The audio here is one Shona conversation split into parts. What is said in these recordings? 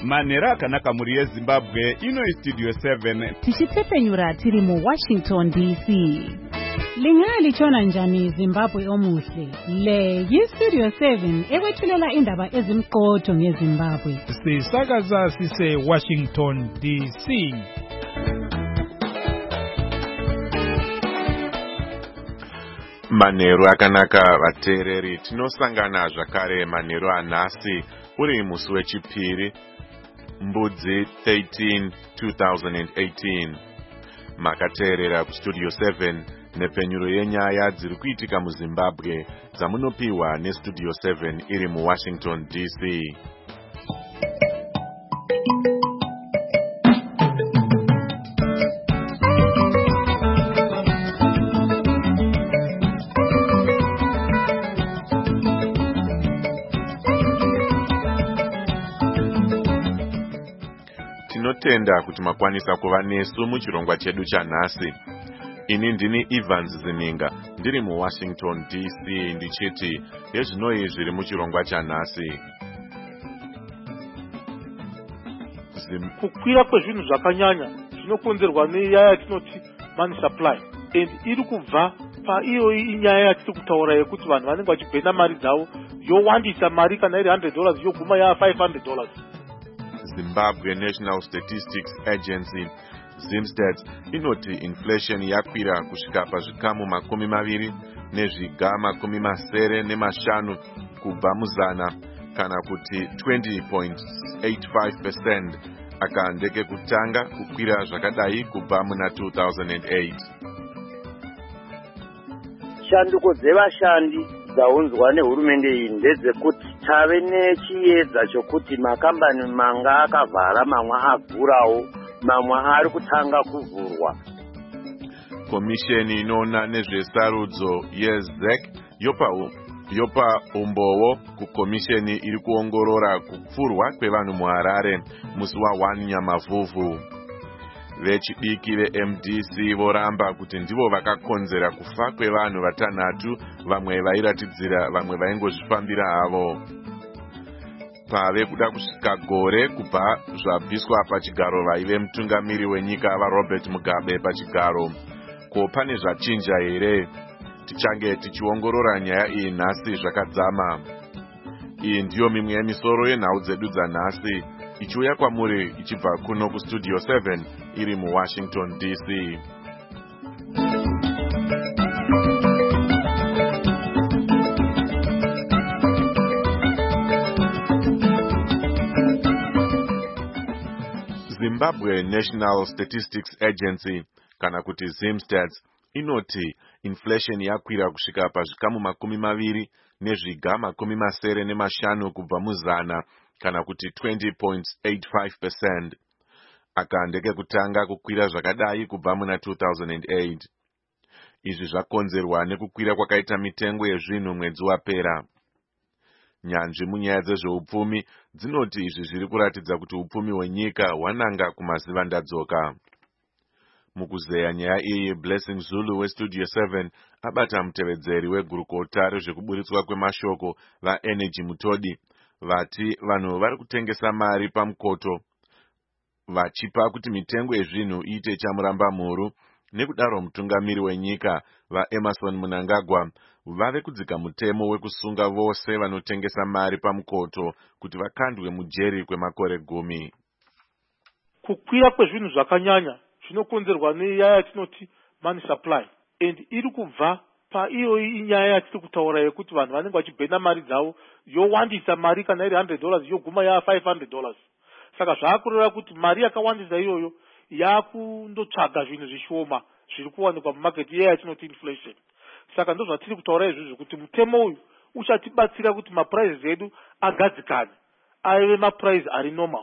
manhero akanaka muri yezimbabwe. Ino istudio 7 tichitsepenyura tiri mu Washington DC. Lingalichona njani Zimbabwe omuhle? Le yistudio 7 ekwethulela indaba ezimqotho ngeZimbabwe. Sisakaza sise Washington DC. Manhero akanaka vateereri, tinosangana zvakare manhero anhasi uri musi wechipiri Mbudzi 13 2018. Makateerera kustudio 7 nepenyuro yenyaya dziri kuitika muZimbabwe dzamunopiwa nestudio 7 iri muWashington DC. Tinotenda kuti makwanisa kuva nesu muchirongwa chedu chanhasi. Ini ndini Evans Zininga, ndiri muWashington DC, ndichiti yezvinoi zviri muchirongwa chanhasi. Kukwira kwezvinhu zvakanyanya zvinokonzerwa nenyaya yatinoti money supply, and iri kubva paiyoyi inyaya yatiri kutaura yekuti vanhu vanenge vachibhena mari dzavo yowandisa mari kana iri $100 yoguma $500. Zimbabwe National Statistics Agency ZimStats inoti inflation yakwira kusvika pazvikamu 20 nezviga 75 kubva muzana, kana kuti 20.85%, aka ndeke kutanga kukwira zvakadai kubva muna 2008. Shanduko dzevashandi dzaunzwa nehurumende iyi ndedzekuti tave nechiedza chokuti makambani manga akavhara mamwe avhurawo, mamwe ari kutanga kuvhurwa. Komisheni inoona nezvesarudzo yeZEC yopa umbowo kukomisheni iri kuongorora kupfurwa kwevanhu muHarare musi wa1 Nyamavhuvhu. Vechidiki veMDC voramba kuti ndivo vakakonzera kufa kwevanhu 6, vamwe vairatidzira vamwe vaingozvifambira havo. Pave kuda kusvika gore kubva zvabviswa pachigaro vaive mutungamiri wenyika vaRobert Mugabe pachigaro. Ko pane zvachinja here? Tichange tichiongorora nyaya iyi nhasi zvakadzama. Iyi ndiyo mimwe yemisoro yenhau dzedu dzanhasi, ichiuya kwamuri ichibva kuno kustudio 7 iri muWashington DC. Zimbabwe National Statistics Agency, kana kuti ZimStats, inoti inflation yakwira kusvika pazvikamu 20 nezviga 75 kubva muzana, kana kuti 20.85%, aka ndeke kutanga kukwira zvakadai kubva muna 2008. Izvi zvakonzerwa nekukwira kwakaita mitengo yezvinhu mwedzi wapera. Nyanzvi munyaya dzezveupfumi dzinoti izvi zviri kuratidza kuti upfumi hwenyika hwananga kumazivandadzoka. Mukuzeya nyaya iyi, Blessing Zulu westudio 7 abata mutevedzeri wegurukota rezvekuburitswa kwemashoko vaEnergy Mutodi, vati vanhu vari kutengesa mari pamukoto, vachipa kuti mitengo yezvinhu iite chamuramba mhuru. Nekudaro mutungamiri wenyika vaEmerson Mnangagwa vave kudzika mutemo wekusunga vose vanotengesa mari pamukoto kuti vakandwe mujeri kwemakore 10. Kukwira kwezvinhu zvakanyanya zvinokonzerwa nenyaya yatinoti money supply, and iri kubva paiyoyi inyaya yatiri kutaura yekuti vanhu vanenge vachibhena mari dzavo yowandisa mari kana iri $100 yoguma $500. Saka zvaakureva kuti mari yakawandisa iyoyo yakundotsvaga zvinhu zvishoma zviri kuwanikwa mumarket iye yatinoti inflation. Saka ndo zvatiri kutaura izvozvo kuti mutemo uyu uchatibatsira kuti mapuraises edu agadzikane, aive mapuraises ari normal,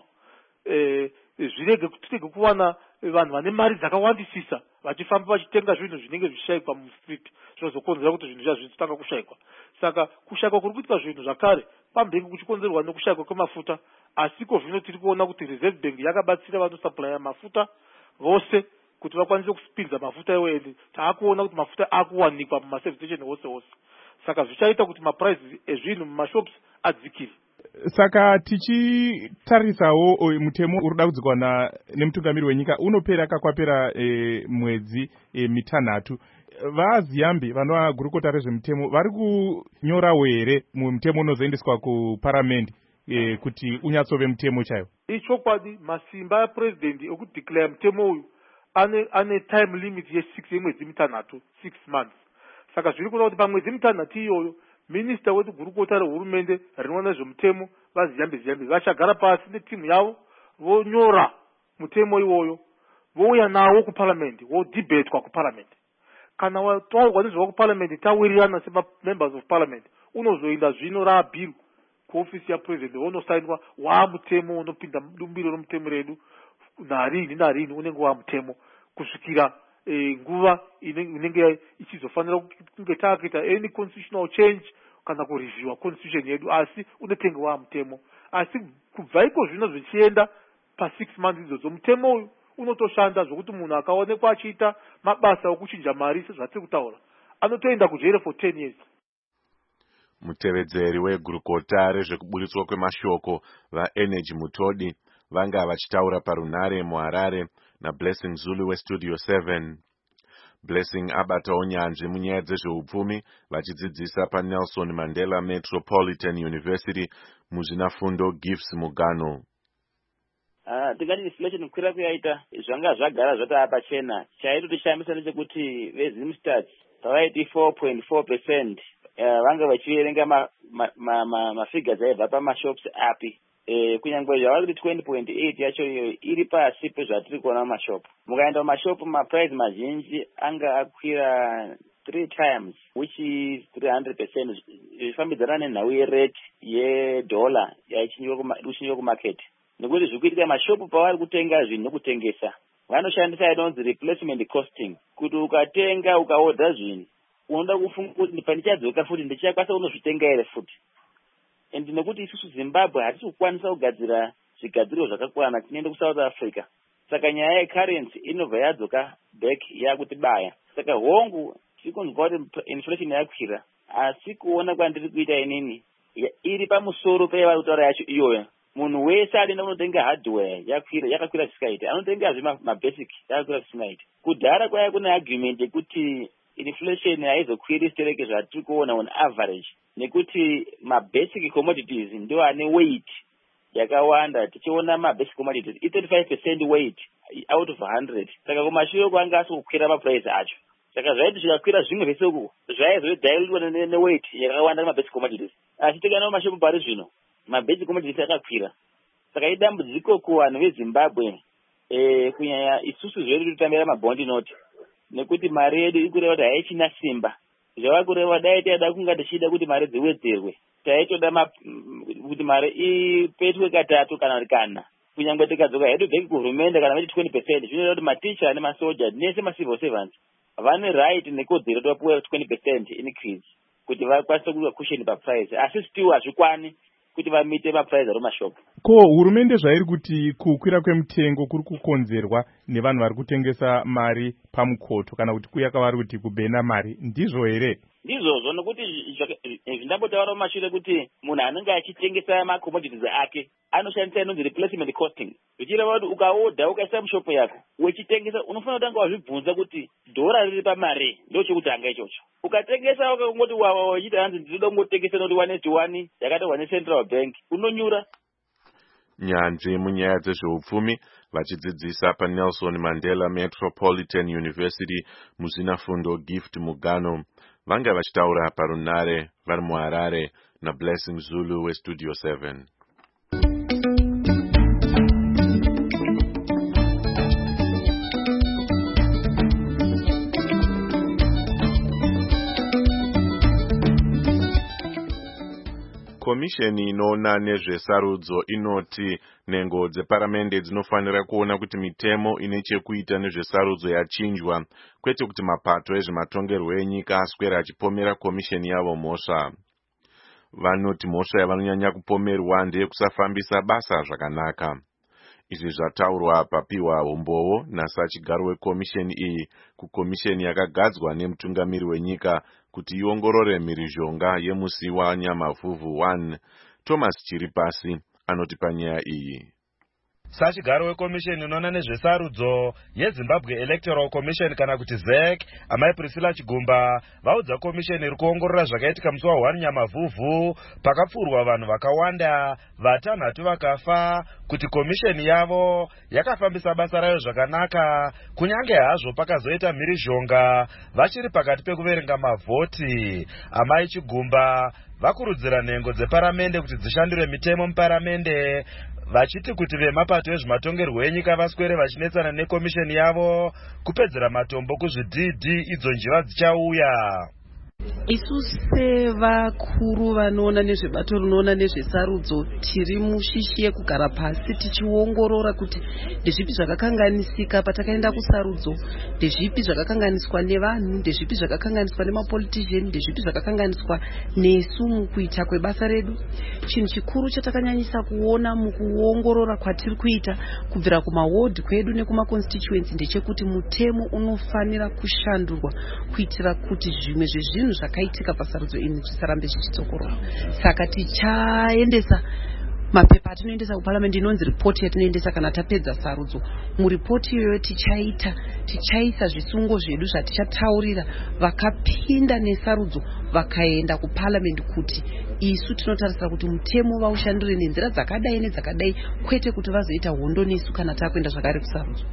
tirege kuwana vanhu vane mari dzakawandisisa vachifamba vachitenga zvinhu zvinenge zvishayikwa mustreet, zvinozokonzera kuti zvinhu zvazvo zvitanga kushayikwa. Saka kushayikwa kuri kuitika zvinhu zvakare pambenge kuchikonzerwa nekushayikwa kwemafuta, asiko zvino tiri kuona kuti Reserve Bank yakabatsira vanosuplya mafuta vose kuti vakwanise kusipinza mafuta ewendi. Taakuona kuti mafuta akuwanikwa mumaservice station wose. Saka zvichaita kuti maprices ezvinhu mumashops adzikire. Saka tichitarisawo mutemo uri kuda kudzikanwa nemutungamiri wenyika unopera kakwapera mwedzi mitanhatu. VaZiambi vanova gurukota rezvemutemo vari kunyorawo here mutemo unozoendeswa kuparamende kuti unyatsove mutemo chaiwo? Ichokwadi masimba apurezidendi ekudeclare mutemo uyu ane time limit yemwedzi mitanhatu, 6 months. Saka zviri kuda kuti pamwedzi mitanhatu iyoyo minista wedu gurukota rehurumende rinoona nezvemutemo vaZiambi vachagara pasi netimu yavo vonyora mutemo iwoyo vouya nawo kuparliament wodhibatwa kuparliament. Kana wataurwa nezvavo kuparliament tawirirana semamembers of parliament unozoenda zvino raabhiru kuofisi yapresident wonosainwa waamutemo unopinda dumbiro romutemo redu narini unenge waamutemo kusvikira nguva inenge ichizofanira kunge taakuita any constitutional change kana kureviewa constitution yedu, asi unotenge waamutemo. Asi kubva iko zvino zvichienda pa6 months idzodzo mutemo uyu unotoshanda zvokuti munhu akaonekwa achiita mabasa okuchinja mari sezvatiri kutaura anotoenda kujere for 10 years. Mutevedzeri wegurukota rezvekuburitswa kwemashoko vaEnergy Mutodi vanga vachitaura parunhare muHarare naBlessing Zulu weStudio 7. Blessing abatawo nyanzvi munyaya dzezveupfumi vachidzidzisa paNelson Mandela Metropolitan University muzvinafundo Gifts Mugano. Tingati inflation kukwira kuyaita zvanga zvagara zvatava pachena. Chaito tichambisa ndechekuti veZimstats pavaiti 4.4% vanga vachiverenga mafigures aibva pamashops api. Kunyangwe zvava kuti 20.8 yacho iyo iri pasi pezvatiri kuona mumashopu. Mukaenda mumashopu maprice mazhinji anga akwira 3 times, which is 300%, zvifambidzana nenhau yerate yedollar yaichinyiwa kumarket. Nekuti zvikuitika mashopu pavari kutenga zvinhu nokutengesa vanoshandisa inonzi replacement costing, kuti ukatenga ukaodha zvinhu unoda kufunga kuti pandichadzoka futi ndichakwanisa kunozvitenga here futi. And nekuti isusu Zimbabwe hatisi kukwanisa kugadzira zvigadziriro zvakakwana, tinoenda kuSouth Africa. Saka nyaya yecurrency inobva yadzoka back yakutibaya. Saka hongu tikunzwa kuti inflation yakwira, asi kuona kwandiri kuita inini iri pamusoro peivari kutaura yacho iyoyo. Munhu wese adenda unotenga hardware yakakwira zvisikaiti, anotenga mabasic yakakwira zvisingaiti. Kudhara kwaya kune argument yekuti inflation haizokwiri stereke zvatiri kuona on average, nekuti mabasic commodities ndio ane weight yakawanda. Tichiona mabasic commodities 35% weight out of 100. Saka kumashure kwanga asikukwira maprice acho. Saka zvaiti zvikakwira zvimwe zvese uku zvaizodilutwa neweight yakawanda mabasic commodities. Asi tikanawo mashopu pari zvino mabasic commodities akakwira. Saka idambudziko kuvanhu veZimbabwe kunyanya isusu zvedu tutambira mabondi note, nekuti mari yedu ikureva kuti haichina simba. Zvava kureva dai taida kunga tichida kuti mari dziwedzerwe, taitoda kuti mari ipetwe katatu kana kana. Kunyangwe tikadzoka hedu bheki kuhurumende kana vati 20%, zvinoita kuti maticha nemasoja nese macivil servants vane right nekodzero kuti vapuwe 20% increase kuti vakwanise kuwa cushion paprice, asi still hazvikwani kuti vamite maprice ari mumashopu. Ko hurumende zvairi kuti kukwira kwemutengo kuri kukonzerwa nevanhu vari kutengesa mari pamukoto kana kuti kuya kwavari kuti kubhena mari, ndizvo here? Ndizvozvo, nokuti zvindambotaura mumashure kuti munhu anenge achitengesa macommodities ake anoshandisa inonzi replacement costing. Zvichireva kuti ukaodha ukaisa mushopu yako wechitengesa unofanira kutanga wazvibvunza kuti dhora riri pamari ndo chekutanga ichocho. Ukatengesa ukangoti wachita hanzi ndinoda kungotengesa noti 1:1 yakatorwa neCentral Bank unonyura. Nyanzvi munyaya dzezveupfumi vachidzidzisa paNelson Mandela Metropolitan University muzvinafundo Gift Mugano vanga vachitaura parunhare vari muHarare naBlessing Zulu weStudio 7. Komisheni inoona nezvesarudzo inoti nhengo dzeparamende dzinofanira kuona kuti mitemo ine chekuita nezvesarudzo yachinjwa, kwete kuti mapato ezvematongerwo enyika aswera achipomera komisheni yavo mhosva. Vanoti mhosva yavanonyanya kupomerwa ndeyekusafambisa basa zvakanaka. Izvi zvataurwa papiwa umbowo nasachigaro wekomisheni iyi kukomisheni yakagadzwa nemutungamiri wenyika kuti iongorore mhirizhonga yemusi waNyamavhuvhu 1 Thomas Chiripasi anoti panyaya iyi. Sachigaro wekomisheni inoona nezvesarudzo yeZimbabwe Electoral Commission kana kuti ZEC, amai Priscilla Chigumba vaudza komisheni iri kuongorora zvakaitika musi wa1 Nyamavhuvhu pakapfurwa vanhu vakawanda, vatanhatu vakafa, kuti komisheni yavo yakafambisa basa rayo zvakanaka, kunyange hazvo pakazoita mhirizhonga vachiri pakati pekuverenga mavhoti. Amai Chigumba vakurudzira nhengo dzeparamende kuti dzishandure mitemo muparamende, vachiti kuti vemapato ezvematongerwo enyika vaswere vachinetsana nekomisheni yavo kupedzera matombo kuzvidhidhi idzo njiva dzichauya. Isu sevakuru vanoona nezvebato rinoona nezvesarudzo tiri mushishi yekugara pasi tichiongorora kuti ndezvipi zvakakanganisika patakaenda kusarudzo, ndezvipi zvakakanganiswa nevanhu, ndezvipi zvakakanganiswa nemapolitician, ndezvipi zvakakanganiswa nesu mukuita kwebasa redu. Chinhu chikuru chatakanyanyisa kuona mukuongorora kwatiri kuita kubvira kumaward kwedu nekumaconstituency ndechekuti mutemo unofanira kushandurwa kuitira kuti zvimwe zvezvinhu zvakaitika pasarudzo ini zvisarambe zvichitsokorwa. Saka tichaendesa mapepa atinoendesa kuparliament inonzi ripoti yatinoendesa kana tapedza sarudzo. Muripoti iyoyo tichaisa zvisungo zvedu zvatichataurira vakapinda nesarudzo vakaenda kuparliament kuti isu tinotarisira kuti mutemo vaushandure nenzira dzakadai nedzakadai, kwete kuti vazoita hondo nesu kana takuenda zvakare kusarudzo.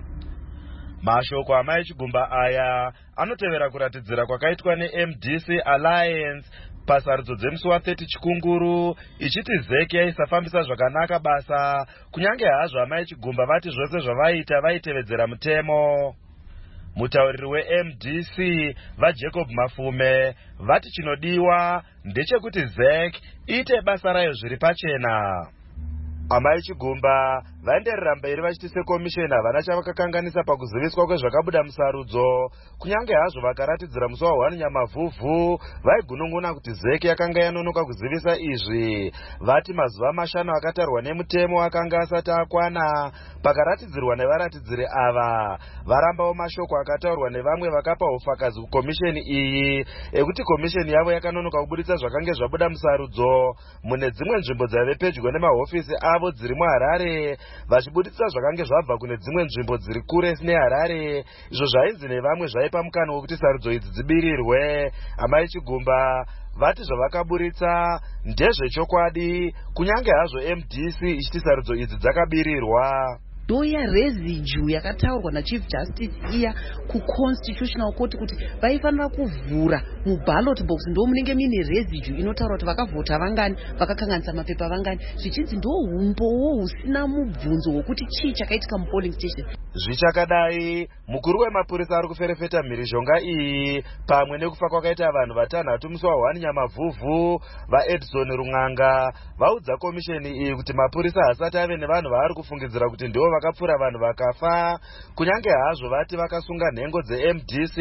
Mashoko amai Chigumba aya anotevera kuratidzira kwakaitwa neMDC Alliance pasarudzo dzemusi wa30 Chikunguru, ichiti ZEC yaisafambisa zvakanaka basa, kunyange hazvo amai Chigumba vati zvose zvavaita vaitevedzera mutemo. Mutauriri weMDC vaJacob Mafume vati chinodiwa ndechekuti ZEC iite basa rayo zviri pachena. Amai Chigumba vaenderera mberi vachiti sekomisheni havana chavakakanganisa pakuziviswa kwezvakabuda musarudzo, kunyange hazvo vakaratidzira musi wa1 Nyamavhuvhu vaigunun'una kuti ZEC yakanga yanonoka kuzivisa izvi. Vati mazuva mashanu akatarwa nemutemo akanga asati akwana pakaratidzirwa nevaratidziri ava. Varambawo mashoko akataurwa nevamwe vakapa ufakazi kukomisheni iyi ekuti komisheni yavo yakanonoka kubuditsa zvakange zvabuda musarudzo mune dzimwe nzvimbo dzaive pedyo nemahofisi avo dziri muHarare, vachibuditsa zvakange zvabva kune dzimwe nzvimbo dziri kure neHarare, izvo zvainzi nevamwe zvaipa mukana wekuti sarudzo idzi dzibirirwe. Amai Chigumba vati zvavakaburitsa ndezvechokwadi, kunyange hazvo MDC ichiti sarudzo idzi dzakabirirwa. Ndoya residue yakataurwa naChief Justice iya kuConstitutional Court kuti vaifanira kuvhura muballot box ndo munenge mine residue inotaura kuti vakavhota vangani, vakakanganisa mapepa vangani, zvichinzi ndo umbowo husina mubvunzo wokuti chii chakaitika mupolling station. Zvichakadai, mukuru wemapurisa ari kuferefeta mhirizhonga iyi pamwe nekufa kwakaita vanhu vatanhatu musi wa1 Nyamavhuvhu vaEdson Rung'anga vaudza komisheni iyi kuti mapurisa hasati ave nevanhu vaari kufungidzira kuti ndivo vakapfura vanhu vakafa, kunyange hazvo vati vakasunga nhengo dzeMDC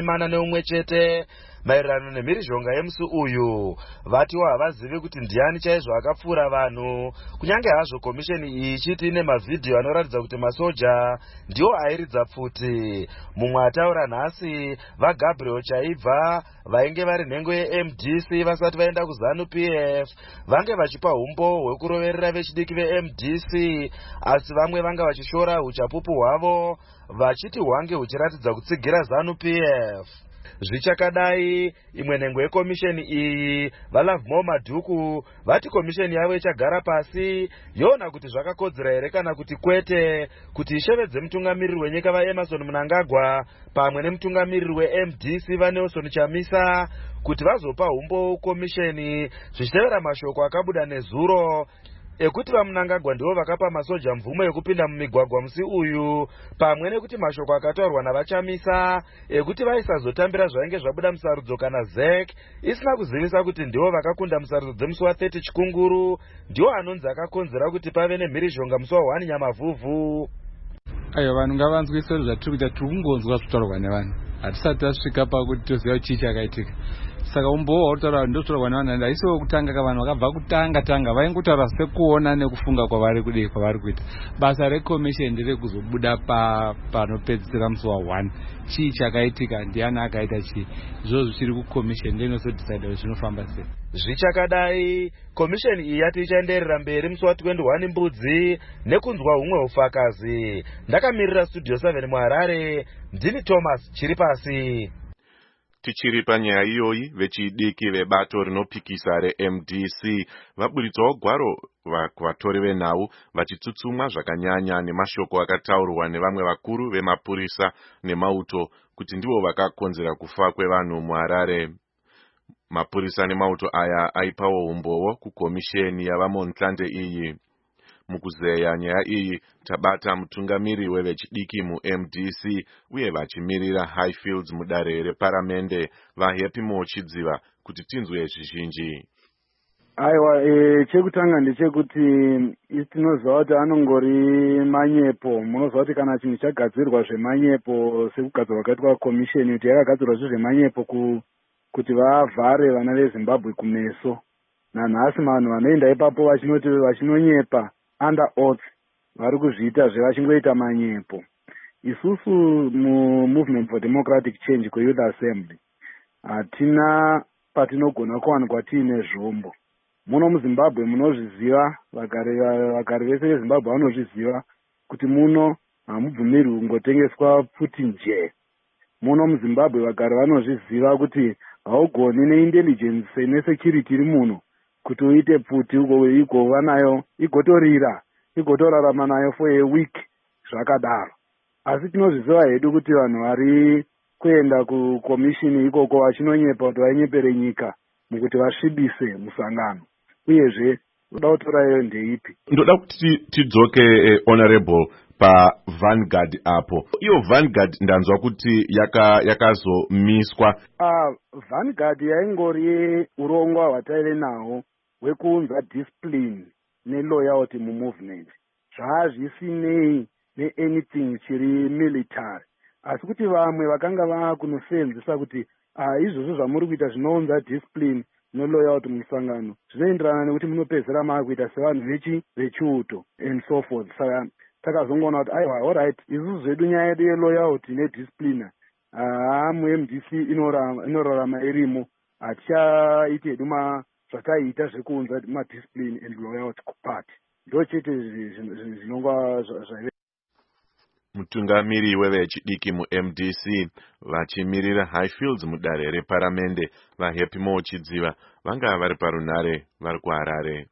41 chete maererano nemhirizhonga yemusi uyu. Vatiwo havazivi kuti ndiani chaizvo akapfura vanhu, kunyange hazvo komisheni iyi ichiti ine mavhidhiyo anoratidza kuti masoja ndiwo airidza pfuti. Mumwe ataura nhasi vaGabriel Chaibva vainge vari nhengo yeMDC vasati vaenda kuZANU-PF vange vachipa umbo hwekuroverera vechidiki veMDC, asi vamwe vanga vachishora uchapupu hwavo vachiti hwange huchiratidza kutsigira ZANU-PF. Zvichakadai, imwe nhengo yekomisheni iyi vaLovemore Madhuku vati komisheni yavo ichagara pasi yoona kuti zvakakodzera here kana kuti kwete kuti ishevedze mutungamiriri wenyika vaEmmerson Mnangagwa pamwe nemutungamiriri weMDC vaNelson Chamisa kuti vazopa umbo komisheni, zvichitevera mashoko akabuda nezuro ekuti vaMnangagwa ndivo vakapa masoja mvumo yekupinda mumigwagwa musi uyu, pamwe nekuti mashoko akataurwa navaChamisa ekuti vaisazotambira zvainge zvabuda musarudzo kana ZEC isina kuzivisa kuti ndivo vakakunda musarudzo dzemusi wa30 Chikunguru, ndiwo anonzi akakonzera kuti pave nemhirizhonga musi wa1 Nyamavhuvhu. Aiwa, vanhu ngavanzwiswe zvatiri kuita, tiri kungonzwa zvitaurwa nevanhu, hatisati tasvika pakuti toziva chii chakaitika. saka umbowa utaura ndotaura vanhu aisiwo kutanga kavanhu vakabva kutanga vaingotaura sekuona nekufunga kwavari kuita. Basa rekomisheni nderekuzobuda panopedzisira musi wa1 chii chakaitika, ndiani akaita chii, izvozvo zvichiri kukomisheni ndeinozodhisaida kuti zvinofamba sei. Zvichakadai, komisheni iyi yati ichaenderera mberi musi wa21 Mbudzi nekunzwa humwe ufakazi. Ndakamirira Studio 7 muHarare, ndini Thomas Chiripasi. Tichiri panyaya iyoyi, vechidiki vebato rinopikisa reMDC vaburitsawo gwaro kuvatori venhau vachitsutsumwa zvakanyanya nemashoko akataurwa nevamwe vakuru vemapurisa nemauto kuti ndivo vakakonzera kufa kwevanhu muHarare. Mapurisa nemauto aya aipawo umbowo kukomisheni yavamontlande iyi. Mukuzeya nyaya iyi tabata mutungamiri wevechidiki muMDC uye vachimirira Highfields mudare reparamende vaHappy Mochidziva kuti tinzwe zvizhinji. Aiwa, chekutanga ndechekuti tinoziva kuti anongori manyepo. Munoziva kuti kana chinhu chagadzirwa zvemanyepo sekugadzirwa kaitwa komisheni kuti yakagadzirwa zvemanyepo kuti vavhare vana veZimbabwe kumeso. Nanhasi vanhu vanoenda ipapo vachinoti vachinonyepa under oath vari kuzviita zvevachingoita manyepo. Isusu muMovement for Democratic Change kweYouth Assembly hatina patinogona kuwanikwa tiine zvombo. Muno muZimbabwe munozviziva, vagari vese veZimbabwe vanozviziva kuti muno hamubvumirwi kungotengeswa pfuti nje. Muno muZimbabwe vagari vanozviziva kuti haugoni neintelligence nesecurity iri muno kuti uite pfuti igova nayo igotorira igotorarama nayo for a week zvakadaro. Asi tinozviziva hedu kuti vanhu vari kuenda kukomishini ikoko vachinonyepa kuti vainyepere nyika mukuti vasvibise musangano. Uyezve uda kutora iyo ndeipi? Ndoda kuti tidzoke honorable paVanguard apo. Iyo Vanguard ndanzwa kuti yakazomiswa. Vanguard yaingori urongwa hwataive naho hwekuunza discipline neloyalty mumovement. Zvazvisinei neanything chiri military. Asi kuti vamwe vakanga vakunosenzesa kuti izvozvo zvamuri kuita zvinounza discipline neloyalty musangano zvinoenderana nekuti munopedzera maakuita sevanhu vechiuto and so forth. Saka takazongoona kuti aiwa, alright, isusu zvedu nyaya yedu yeloyalty nediscipline muMDC inorarama irimo. Hatichaiti hedu zvakaiita zvekuunza madiscipline and loyalty kupati. Ndo chete zvinongwa zvaive. Mutungamiri wevechidiki muMDC vachimirira Highfields mudare reparamende vaHappy Mochidziva vanga vari parunare vari kuHarare.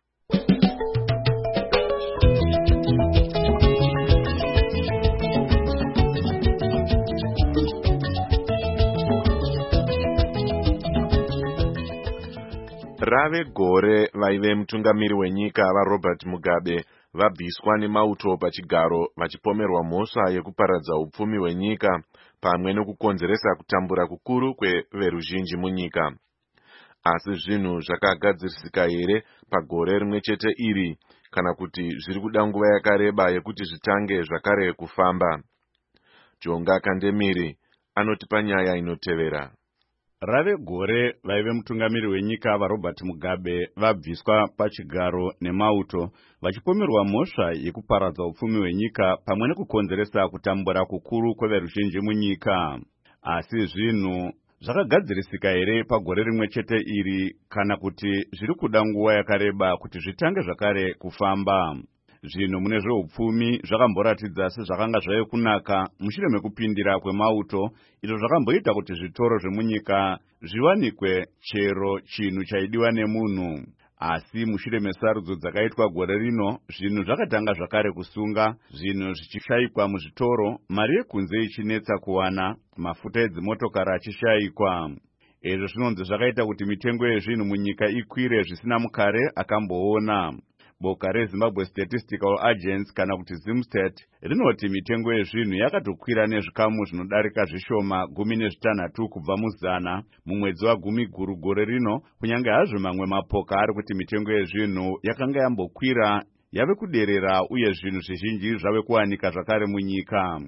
Rave gore vaive mutungamiri wenyika vaRobert Mugabe vabviswa nemauto pachigaro vachipomerwa mhosva yekuparadza upfumi hwenyika pamwe nekukonzeresa kutambura kukuru kweveruzhinji munyika. Asi zvinhu zvakagadzirisika here pagore rimwe chete iri kana kuti zviri kuda nguva yakareba yekuti zvitange zvakare kufamba? Jonga Kandemiri anotipa nyaya inotevera. Rave gore vaive mutungamiri wenyika vaRobert Mugabe vabviswa pachigaro nemauto vachipomerwa mhosva yekuparadza upfumi hwenyika pamwe nekukonzeresa kutambura kukuru kweveruzhinji munyika. Asi zvinhu zvakagadzirisika here pagore rimwe chete iri kana kuti zviri kuda nguva yakareba kuti zvitange zvakare kufamba? Zvinhu mune zveupfumi zvakamboratidza sezvakanga zvave kunaka mushure mekupindira kwemauto, izvo zvakamboita kuti zvitoro zvemunyika zviwanikwe chero chinhu chaidiwa nemunhu. Asi mushure mesarudzo dzakaitwa gore rino, zvinhu zvakatanga zvakare kusunga, zvinhu zvichishayikwa muzvitoro, mari yekunze ichinetsa kuwana, mafuta edzimotokari achishayikwa. Izvo zvinonzi zvakaita kuti mitengo yezvinhu munyika ikwire zvisina mukare akamboona. Boka reZimbabwe Statistical Agency kana kuti Zimstat rinoti mitengo yezvinhu yakatokwira nezvikamu zvinodarika zvishoma 16 kubva muzana mumwedzi wa10 gore rino, kunyange hazvo mamwe mapoka ari kuti mitengo yezvinhu yakanga yambokwira yave kuderera uye zvinhu zvizhinji zvave kuwanika zvakare munyika.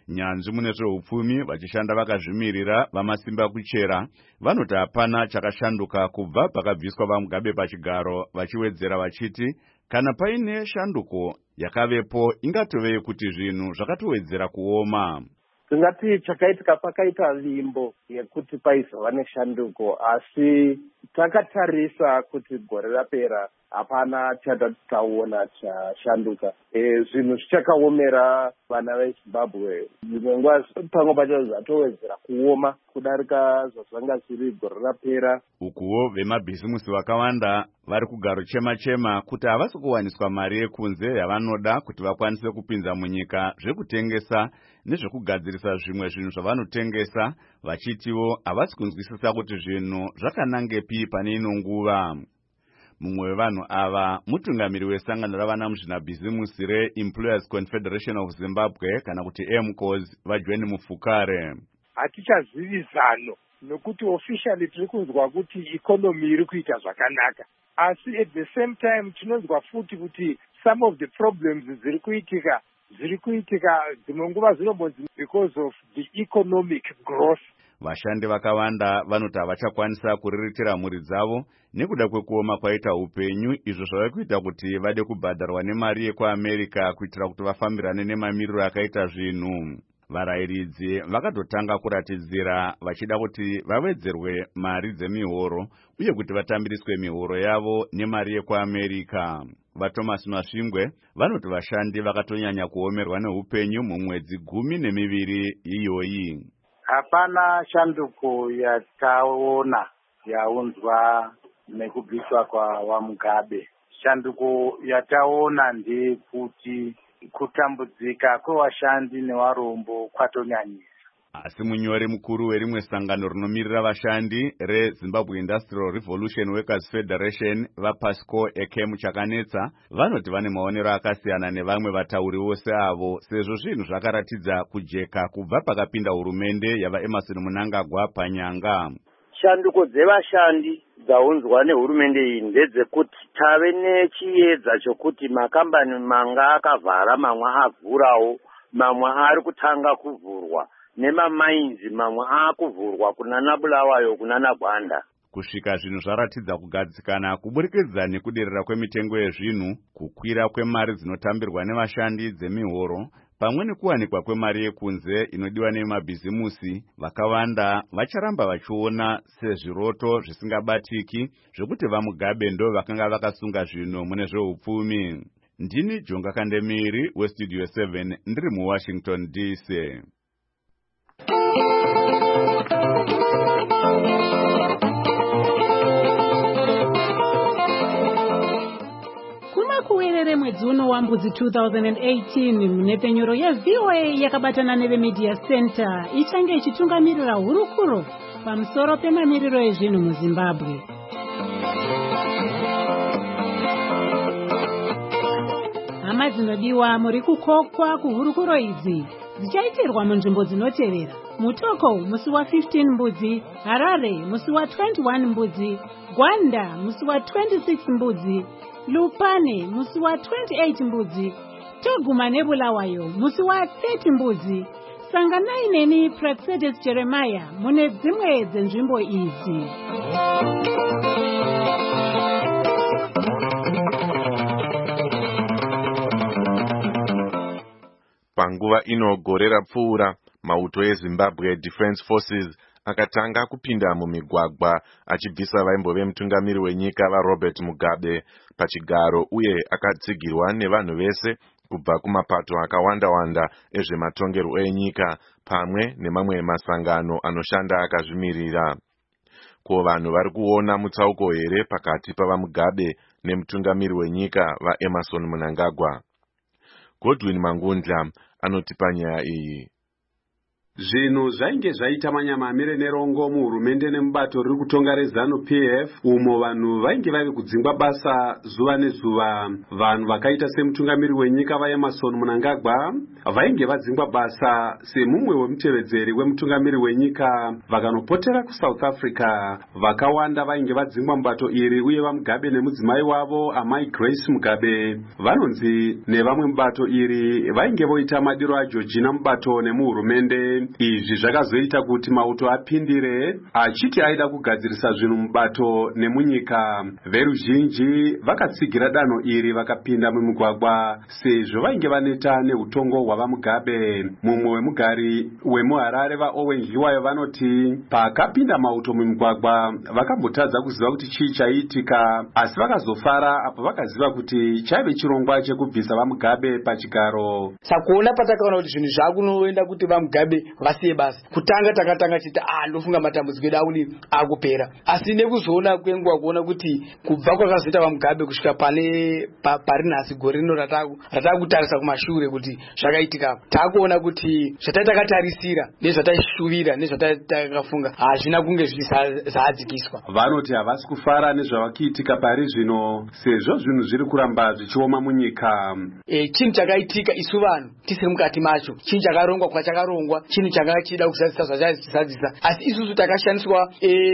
nyanzvi mune zveupfumi vachishanda vakazvimirira vamasimba kuchera vanoti hapana chakashanduka kubva pakabviswa vaMugabe pachigaro, vachiwedzera vachiti kana paine shanduko yakavepo ingatovei kuti zvinhu zvakatowedzera kuoma. Tingati chakaitika pakaita limbo yekuti paizova neshanduko, asi takatarisa kuti gore rapera hapana chatataona chashanduka. Zvinhu zvichakaomera vana veZimbabwe. Zvimwe nguva pamwe pacho zvatowedzera kuoma kudarika zvazvanga zviri gore rapera. Ukuwo vemabhizimusi vakawanda vari kugaro chema kuti havasi kuwaniswa mari yekunze yavanoda kuti vakwanise kupinza munyika zvekutengesa nezvekugadzirisa zvimwe zvinhu zvavanotengesa, vachitiwo havasi kunzwisisa kuti zvinhu zvakanangepi pane ino nguva. Mumwe wevanhu ava mutungamiri wesangano ravana muzvinabhizimusi reEmployers Confederation of Zimbabwe kana kuti EMCOS, vaJohn Mufukare. Hatichazivi zano nokuti officially tiri kunzwa kuti economy iri kuita zvakanaka, asi at the same time tinonzwa futi kuti some of the problems ziri kuitika dzimwe nguva zvinobonzi because of the economic growth. Vashandi vakawanda vanoti havachakwanisa kuriritira mhuri dzavo nekuda kwekuoma kwaita upenyu, izvo zvava kuita kuti vade kubhadharwa nemari yekuAmerica kuitira kuti vafambirane nemamiriro akaita zvinhu. Varayiridzi vakatotanga kuratidzira vachida kuti vawedzerwe mari dzemihoro uye kuti vatambiriswe mihoro yavo nemari yekuAmerica. VaThomas Masvingwe vanoti vashandi vakatonyanya kuomerwa neupenyu mumwedzi 12 iyoyi. Hapana shanduko yataona yaunzwa nekubviswa kwa vaMugabe. Shanduko yataona ndekuti kutambudzika kwevashandi nevarombo kwatonyanyisa. Asi munyori mukuru werimwe sangano rinomirira vashandi reZimbabwe Industrial Revolution Workers Federation, vaPasco Ekemu Chakanetsa, vanoti vane maonero akasiyana nevamwe vatauri vose avo, sezvo zvinhu zvakaratidza kujeka kubva pakapinda hurumende yavaEmmerson Mnangagwa panyanga. Shanduko dzevashandi dzaunzwa nehurumende iyi ndedzekuti tave nechiedza chokuti makambani manga akavhara mamwe avhurawo, mamwe ari kutanga kuvhurwa, nemamainzi mamwe akuvhurwa kunana Bulawayo kunana Gwanda. Kusvika zvinhu zvaratidza kugadzikana kuburikidza nekuderera kwemitengo yezvinhu, kukwira kwemari dzinotambirwa nevashandi dzemihoro, pamwe nekuwanikwa kwemari yekunze inodiwa nemabhizimusi, vakawanda vacharamba vachiona sezviroto zvisingabatiki zvekuti vaMugabe ndo vakanga vakasunga zvinhu mune zveupfumi. Ndini Jonga Kandemiri weStudio 7 ndiri muWashington DC. Kumakuwerere mwedzi uno wambudzi 2018 munepfenyuro yeVOA yakabatana neveMedia Center ichange ichitungamirira hurukuro pamusoro pemamiriro ezvinhu muZimbabwe. Hama dzinodiwa, muri kukokwa kuhurukuro idzi dzichaitirwa munzvimbo dzinotevera: Mutoko musi wa15 mbudzi, Harare musi wa21 mbudzi, Gwanda musi wa26 mbudzi, Lupane musi wa28 mbudzi, Toguma neBulawayo musi wa30 mbudzi. Sanganai neni Praxedes Jeremiah mune dzimwe dzenzvimbo idzi. Panguva ino gore rapfuura, mauto eZimbabwe Defense Forces akatanga kupinda mumigwagwa achibvisa vaimbove mutungamiri wenyika vaRobert Mugabe pachigaro, uye akatsigirwa nevanhu vese kubva kumapato akawanda-wanda ezvematongerwo enyika pamwe nemamwe masangano anoshanda akazvimirira. Ko vanhu vari kuona mutsauko here pakati pavaMugabe nemutungamiri wenyika vaEmmerson Mnangagwa? Godwin Mangundla anotipa nyaya iyi. Zvinhu zvainge zvaita manyamamire nerongo muhurumende nemubato riri kutonga reZANU-PF umo vanhu vainge vari kudzingwa basa zuva nezuva. Vanhu vakaita semutungamiri wenyika vaEmmerson Mnangagwa vainge vadzingwa basa semumwe wemutevedzeri wemutungamiri wenyika vakanopotera kuSouth Africa. Vakawanda vainge vadzingwa mubato iri uye vaMugabe nemudzimai wavo Amai Grace Mugabe vanonzi nevamwe mubato iri vainge voita madiro aJeorgina mubato nemuhurumende. Izvi zvakazoita kuti Mauto apindire achiti aida kugadzirisa zvinhu mubato nemunyika. Veruzhinji vakatsigira danho iri vakapinda mumugwagwa sezvo vainge vaneta neutongo hwavaMugabe. Mumwe wemugari wemuHarare vaOwen Hliwayo vanoti pakapinda Mauto mumugwagwa vakambotadza kuziva kuti chii chaiitika, asi vakazofara apo vakaziva kuti chaive chirongwa chekubvisa vaMugabe pachigaro. Sakuona patakaona kuti zvinhu zvakunoenda kuti vaMugabe vasiye basa. Kutanga takatanga chita ndofunga matambudziko edu auni akupera. Asi nekuzoona kwenguva kuona kuti kubva kwakazoita vaMugabe kusvika pari nhasi gore rino ratakutarisa kumashure kuti zvakaitika. Takuona kuti zvatakatarisira nezvataishuvira nezvatakafunga hazvina kunge zvadzikiswa. Vanoti havasi kufara nezvavakiitika pari zvino sezvo zvinhu zviri kuramba zvichioma munyika. Chinhu chakaitika isu vanhu tisiri mukati macho, chinhu chakarongwa kwachakarongwa, chinhu changa chida kuzadzisa zvachazadzisa, asi isusu takashandiswa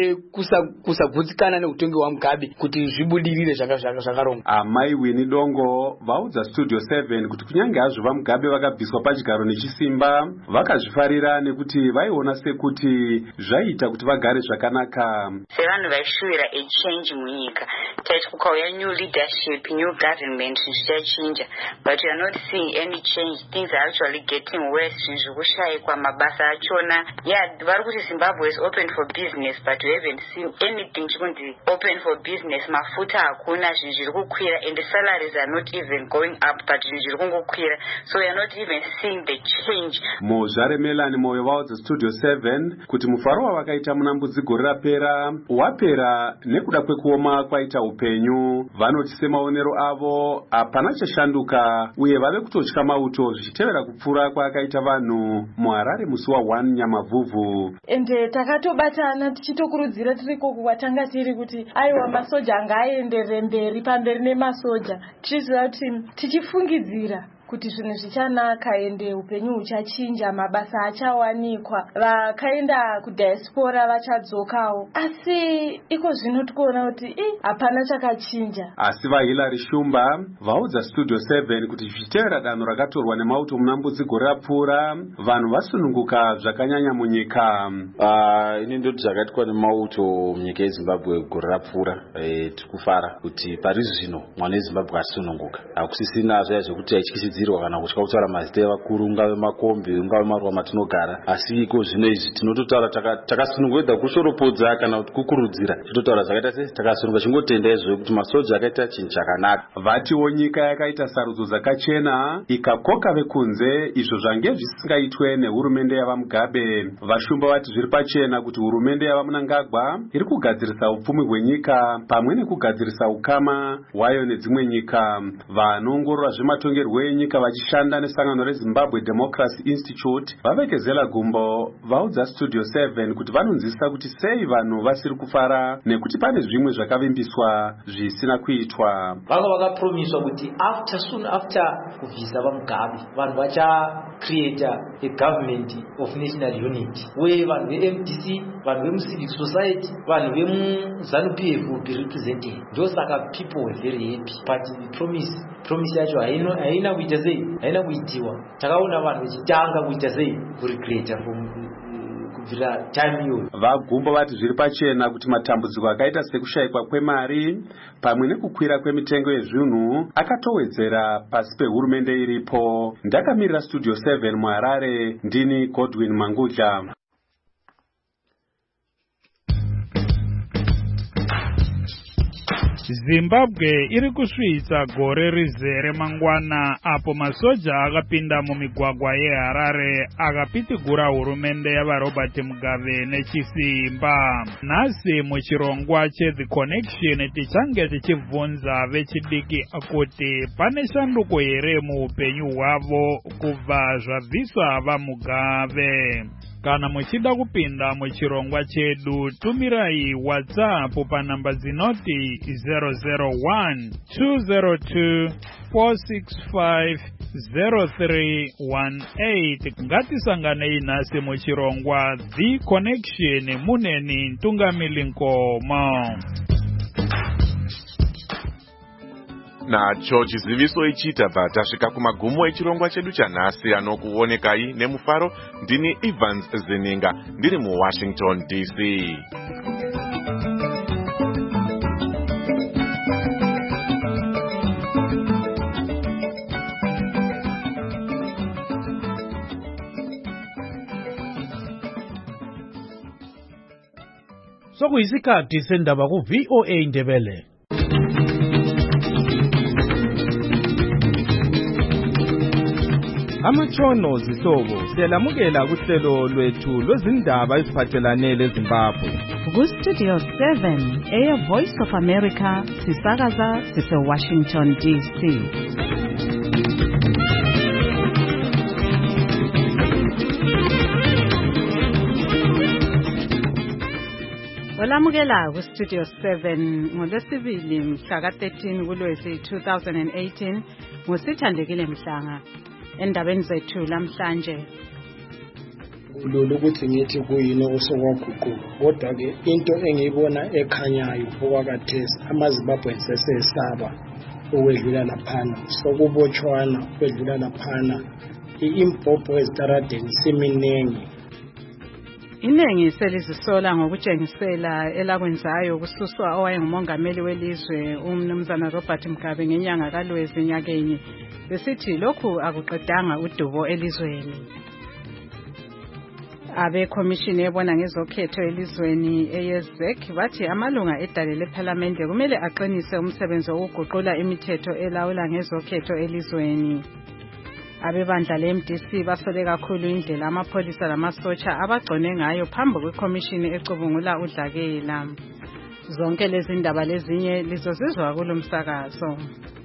kusagutsikana neutongi hwaMugabe kuti zvibudirire zvakarongwa. Amai Winnie Dongo vaudza Studio 7 kuti kunyange hazvo vaMugabe vakabviswa pachigaro nechisimba vakazvifarira nekuti vaiona sekuti zvaita kuti vagare zvakanaka. Sevanhu vaishuvira change munyika, taiti kukauya new leadership, new government zvichachinja, but we are not seeing any change. Things are actually getting worse. Zvinhu zvirikushayikwa mabasa achona. Vari kuti Zimbabwe is open for business, but we haven't seen anything chikunzi open for business. Mafuta hakuna, zvinhu zviri kukwira, and the salaries are not even going up, but zvinhu zviri kungokwira. So we are not even seeing the change. Mozvare Melani Moyo vaudza Studio 7 kuti mufaro wavakaita munambudzi gore rapera wapera nekuda kwekuoma kwaita upenyu. Vanoti semaonero avo hapana chashanduka uye vave kutotya Mauto zvichitevera kupfuura kwaakaita vanhu muHarare musi wa1 Nyamavhuvhu. Ende takatobatana tichitokurudzira tiriko kwatanga tiri kuti aiwa masoja ngaaenderere mberi pamberi nemasoja, tichiziva kuti tichifungidzira kuti zvinhu zvichanaka ende upenyu huchachinja, mabasa achawanikwa, vakaenda kudiaspora vachadzokawo. Asi iko zvino tikuona kuti hapana chakachinja. Asi vaHilary Shumba vaudza Studio 7 kuti zvichitevera danho rakatorwa neMauto munambudzi gore rapfuura vanhu vasununguka zvakanyanya munyika. Ini ndoti zvakaitwa neMauto munyika yeZimbabwe gore rapfuura tikufara kuti pari zvino mwana weZimbabwe asununguka. Hakusisina zviya zvekuti aityisidzirwa kana kutya kutaura mazita evakuru, ungave makombi, ungave maruwa matinogara. Asi iko zvino izvi tinototaura takasununguka kushoropodza kana kuti kukurudzira, tinotaura zvakaita sesi takasununguka chingotenda izvo kuti masoja akaita chinhu chakanaka. Vatiwo nyika yakaita sarudzo dzakachena ikakoka vekunze, izvo zvange zvisingaitwe nehurumende yavaMugabe. Vashumba vati zviri pachena kuti hurumende yavaMnangagwa iri kugadzirisa upfumi hwenyika pamwe nekugadzirisa ukama hwayo nedzimwe nyika. Vanoongorora zvematongerwo enyika vachishanda nesangano reZimbabwe Democracy Institute vavekezela gumbo vaudza Studio 7 kuti vanonzwisisa kuti sei vanhu vasiri kufara nekuti pane zvimwe zvakavimbiswa zvisina kuitwa. Vanga vakapromiswa kuti soon after kubvisa vaMugabe vanhu vachacreate a government of national unity, uye vanhu veMDC, vanhu vemucivic society, vanhu vemuZANU-PF will be represented. Ndosaka people were very happy, but the promise yacho haina kuita sei, haina kuitiwa. Takaona vanhu vachitanga kuita sei kurecreate kubvira time iyoyo. Vagumbo vati zviri pachena kuti matambudziko akaita sekushayikwa kwemari pamwe nekukwira kwemitengo yezvinhu akatowedzera pasi pehurumende iripo. Ndakamirira Studio 7 muHarare, ndini Godwin Mangudla. Zimbabwe iri kusvitsa gore rizere mangwana apo masoja akapinda mumigwagwa yeHarare akapitigura hurumende yavaRobert Mugabe nechisimba. Nhasi muchirongwa cheThe Connection tichange tichibvunza vechidiki kuti pane shanduko here muupenyu hwavo kubva zvabviswa vaMugabe. Kana muchida kupinda muchirongwa chedu, tumirai WhatsApp panamba dzinoti 001-202-465-0318. Ngatisanganei nhasi muchirongwa The Connection muneni Ntungamili Nkoma. Nacho chiziviso ichi tabva tasvika kumagumo echirongwa chedu chanhasi anokuonekai nemufaro. Ndini Evans Zeninga ndiri muWashington DC. Sokuyisikhathi sendaba ku VOA Ndebele. Amatshono zihlobo siyalamukela kuhlelo lwethu lwezindaba eziphathelane leZimbabwe. Ku-Studio 7 Air Voice of America sisakaza sise-Washington DC. Olamukela ku-Studio 7 ngolwesibili mhla ka-13 kuLwezi 2018 ngusithandekile Mhlanga. Endabeni zethu lamhlanje kulolu ukuthi ngithi kuyini osokwaguquka, kodwa-ke into engiyibona ekhanyayo okwakathesi amaZimbabwe sesesaba ukwedlula laphana, sokubotshwana ukwedlula laphana, imbhobho ezitaradeni siminingi. Iningi selizisola ngokutshengisela elakwenzayo kususwa owayengumongameli welizwe umnumzana Robert Mugabe ngenyanga kaLwezi nyakenye, besithi lokhu akuqedanga udubo elizweni. Abekhomishini ebona ngezokhetho elizweni eYezek bathi amalunga edale lePhalamende kumele aqinise umsebenzi wokuguqula imithetho elawula ngezokhetho elizweni. Abebandla leMDC basole kakhulu indlela amapholisa lamasotsha abagcone ngayo phambi kwekhomishini ecubungula udlakela. Zonke lezi ndaba lezinye lizozizwa kulomsakazo.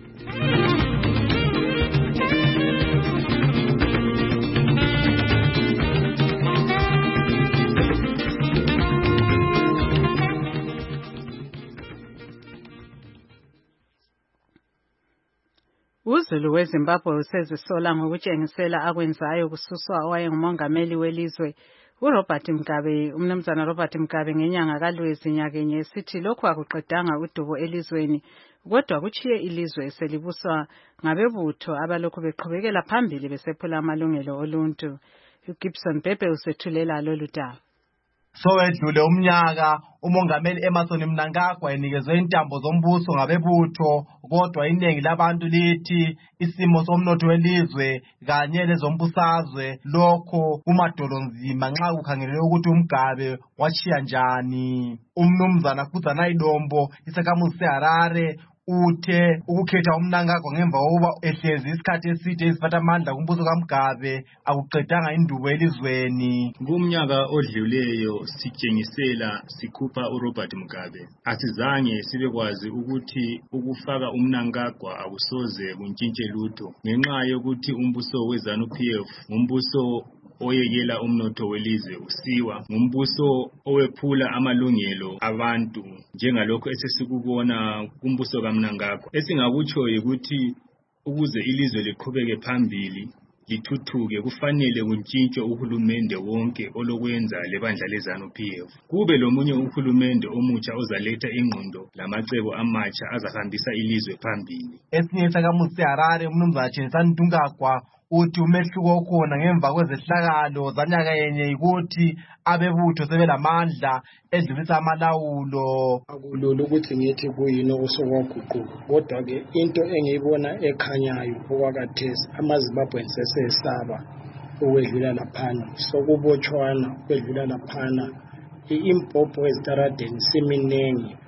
uZulu weZimbabwe usezisola ngokutshengisela akwenzayo kususwa owayengumongameli welizwe uRobert Mugabe, umnumzana Robert Mugabe ngenyanga kaLwezi nyakenye, esithi lokhu akuqedanga udubo elizweni kodwa kuchiye ilizwe selibuswa ngabebutho abalokhu beqhubekela phambili besephula amalungelo oluntu. uGibson Bebe usethulela lolu daba. Sowedlule umnyaka umongameli Emmerson Mnangagwa enikezwe intambo zombuso ngabebutho, kodwa iningi labantu lithi isimo somnotho welizwe kanye lezombusazwe lokho kumadolonzima nxa kukhangelwe ukuthi uMgabe wachiya njani. Umnumzana Kudzana Idombo isakhamuzi seHarare uthe ukukhetha uMnangagwa ngemva kokuba ehlezi isikhathi eside iziphathamandla kumbuso kaMgabe akuqedanga indubo elizweni. Kumnyaka odluleyo sitshengisela sikhupha uRobert Mugabe, asizange sibekwazi ukuthi ukufaka uMnangagwa akusoze kuntshintshe lutho ngenxa yokuthi umbuso weZANU-PF ngumbuso oyekela umnotho welizwe usiwa, ngumbuso owephula amalungelo abantu njengalokho esesikubona kumbuso kaMnangagwa. Esingakutsho ukuthi ukuze ilizwe liqhubeke phambili lithuthuke kufanele kuntshintshwe uhulumende wonke olokwenza lebandla leZANU-PF, kube lomunye uhulumende omutsha ozaletha ingqondo lamacebo amatsha azahambisa ilizwe phambili. Esinye isakhamuzi seHarare umnumzana Chinisani Ntungagwa uthi umehluko okhona ngemva kwezehlakalo zanyaka yenye yikuthi abebutho sebelamandla edlulisa amalawulo. Akulula ukuthi ngithi kuyini osokwaguquka, kodwa-ke into engiyibona ekhanyayo okwakathesi amaZimbabwe sesesaba ukwedlula laphana, sokubotshwana ukwedlula laphana, imbhobho ezitaradeni siminingi,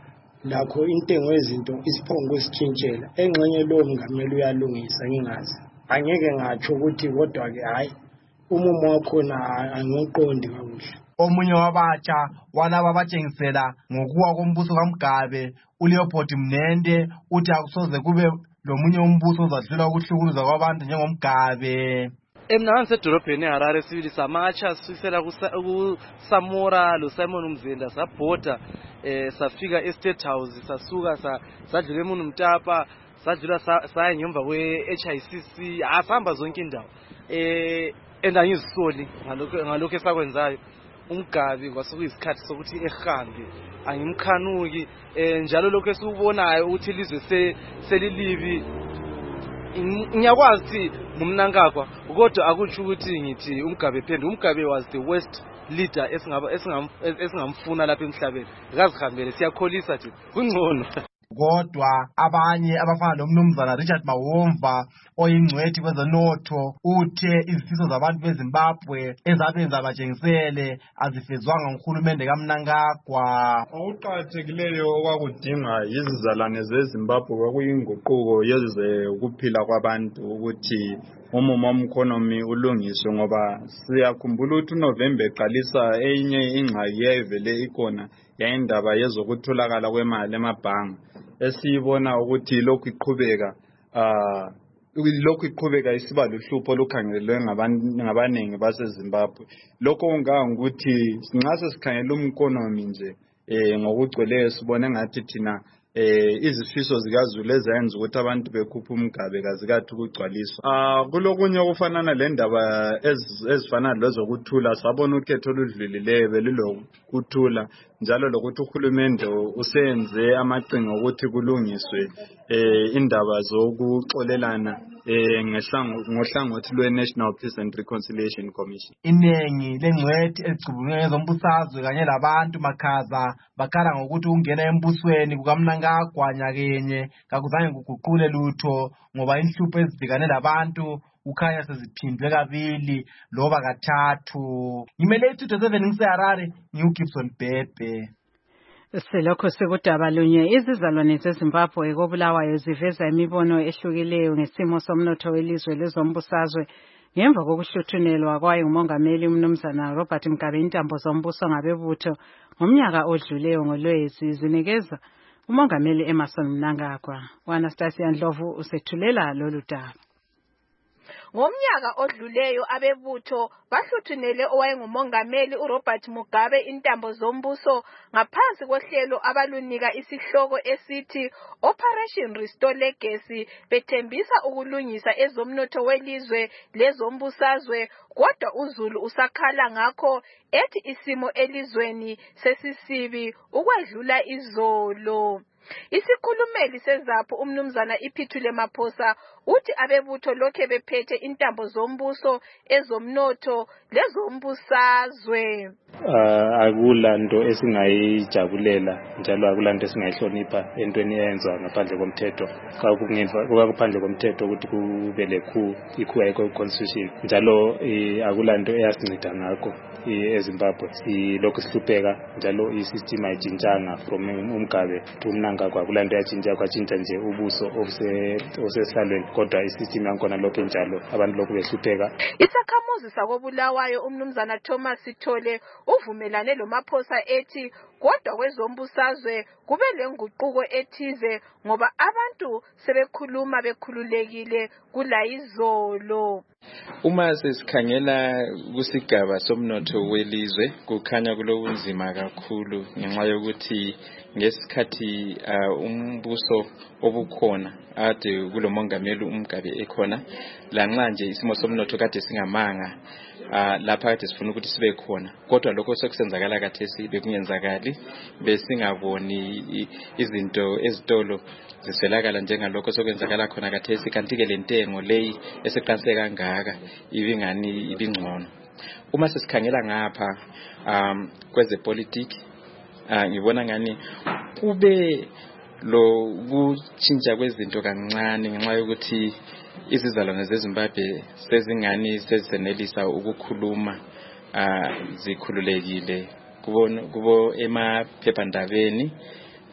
lakho intengo yezinto isiphongo isitshintshela engxenye lowo mngameli uyalungisa ngingazi angeke ngatsho ukuthi kodwa-ke hhayi umumo wakhona angiwuqondi kakuhle. Omunye wabatsha walaba abatshengisela ngokuwa kombuso kaMgabe uLeopold Mnende uthi akusoze kube lomunye umbuso ozadlula ukuhlukuluza kwabantu njengomgabe. Mina ngisedolobheni eHarare sibili samatsha sisela kuSamora loSimon Mzenda sabhoda safika eState House sasuka sadlula eMunu Mtapa sadlula saya ngemva kwe-HICC asihamba zonke indawo engangizisoli ngalokho esakwenzayo. Umgabi kwasukuyisikhathi sokuthi ehambe angimkhanuki njalo lokho esikubonayo ukuthi ilizwe selilibi ngiyakwazi ukuthi ngumnankagwa kodwa akutsho ukuthi ngithi umgabe phende. Umgabe was the worst leader esingamfuna lapha emhlabeni. Akazihambele siyakholisa nje kungcono. Kodwa abanye abafana nomnumzana Richard Mawomva oyingcwethi kwezonotho uthe izifiso zabantu beZimbabwe ezabenza batshengisele azifezwanga nguhulumende kaMnangagwa. Okuqakathekileyo okwakudinga yizizalwane zeZimbabwe kwakuyinguquko yeze ukuphila kwabantu ukuthi umumo womkhonomi ulungiswe ngoba siyakhumbula ukuthi uNovember eqalisa enye ingxaki yayivele ikhona yayindaba yezokutholakala kwemali emabhangi esiyibona ukuthi lokhu iqhubeka isiba luhlupho olukhangelelwe ngabaningi baseZimbabwe. Lokho kungangokuthi nxa sesikhangela umkhonomi nje ngokugcweleyo sibone ngathi thina izifiso zikaZulu ezayenza ukuthi abantu bekhupha umgabe kazikathi ukugcwaliswa. Kulokunye okufanana lendaba ezifana lezokuthula sabona ukhetho oludlulileyo belilokuthula njalo lokuthi uhulumende usenze amacingo ukuthi kulungiswe indaba zokuxolelana ngohlangothi lwe-National Peace and Reconciliation Commission. Inengi lengcwethi ezicubungula ngezombusazwe kanye labantu makhaza bakhala ngokuthi ungena embusweni kukaMnangagwa nyakenye kakuzange kuguqule lutho ngoba inhlupho ezibhekane labantu ukhanya seziphindwe kabili loba kathathu. Ngimele iStudio 7 ngiseHarare ngiuGibson Bhebhe. Selokho sekudaba lunye izizalwane zeZimbabwe kobulawayo ziveza imibono ehlukileyo ngesimo somnotho welizwe lezombusazwe ngemva kokuhluthunelwa kwayo umongameli umnumzana Robert Mugabe intambo zombuso ngabebutho ngomnyaka odluleyo ngoLwezi zinikeza umongameli Emmerson Mnangagwa. Anastasia Ndlovu usethulela lolu daba. Ngomnyaka odluleyo abebutho bahluthunele owayengumongameli uRobert Mugabe intambo zombuso ngaphansi kohlelo abalunika isihloko esithi Operation Restore Legacy bethembisa ukulungisa ezomnotho welizwe lezombusazwe. Kodwa uZulu usakhala ngakho ethi isimo elizweni sesisibi ukwedlula izolo. Isikhulumeli seZAPHU umnumzana Iphithule Maphosa uthi abebutho lokhe bephethe intambo zombuso ezomnotho lezombusazwe. Akulanto esingayijabulela njalo akulanto esingayihlonipha entweni eyenzwa ngaphandle komthetho. Kuphandle komthetho ukuthi kube lekhu ayikho constitution njalo akulanto eyasinceda ngakho eZimbabwe. Lokho sihlupheka njalo isystem ayitshintshanga from uMgabe to Mnangagwa. Akulanto yatshintsha kwatshintsha nje ubuso osesihlalweni kodwa isystem yakhona lokho njalo abantu lokhu behlupheka. Isakhamuzi sakobulawayo umnumzana Thomas Sithole uvumelane loMaphosa ethi kodwa kwezombusazwe kube lenguquko ethize ngoba abantu sebekhuluma bekhululekile kulayizolo. Uma sesikhangela kusigaba somnotho welizwe kukhanya kulobunzima kakhulu ngenxa yokuthi ngesikhathi umbuso obukhona ade kulomongameli uMgabe ekhona lanxa nje isimo somnotho kade singamanga lapha kade sifuna ukuthi sibe khona kodwa lokho sekusenzakala kathesi bekungenzakali besingaboni izinto ezitolo ziswelakala njengalokho sokwenzakala khona kathesi kanti ke lentengo leyi eseqanse kangaka ibingani ibingcono. Uma sesikhangela ngapha kwezepolitiki ngibona ngani kube lo kutshintsha kwezinto kancane ngenxa yokuthi izizalwane zeZimbabwe sezingani sezenelisa ukukhuluma zikhululekile kubo emaphephandabeni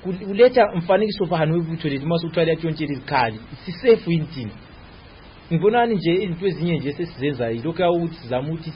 kuletha umfanekiso ofana webutho lethu masukuthwala yatshontshelwa izikhali sisafe yini? Ngibonani nje izinto ezinye nje sesizenza yilokho ukuthi sizama ukuthi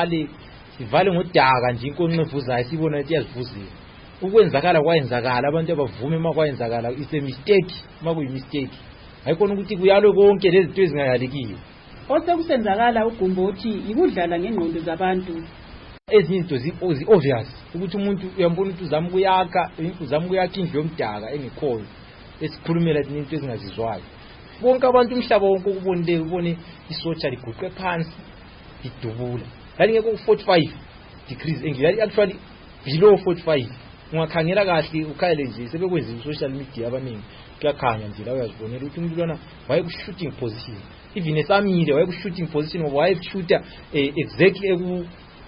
sivale ngodaka nje inkonxa evuzayo sibona ukuthi yazivuzela. Ukwenzakala kwayenzakala, abantu abavume makwayenzakala is a mistake, makuyi mistake. Ayikona ukuthi kuyalo konke lezi zinto ezingayalekiyo. Osekusenzakala uGumbo uthi ikudlala ngengqondo zabantu. Ezinye izinto zi-obvious ukuthi umuntu uyambona ukuthi uzama ukuyakha indlu yomdaka engekhoyo esikhulumela izinto ezingazizwayo. Bonke abantu umhlaba wonke ubone isotsha liguqe phansi lidubula. Ngeke ku-45 degrees Celsius, actually below 45. Ungakhangela kahle ukhayele nje sebekwenza social media abaningi kuyakhanya nje la uyazibonela ukuthi umuntu lona waye ku shooting position, even esamile waye ku shooting position ngoba waye shoota exactly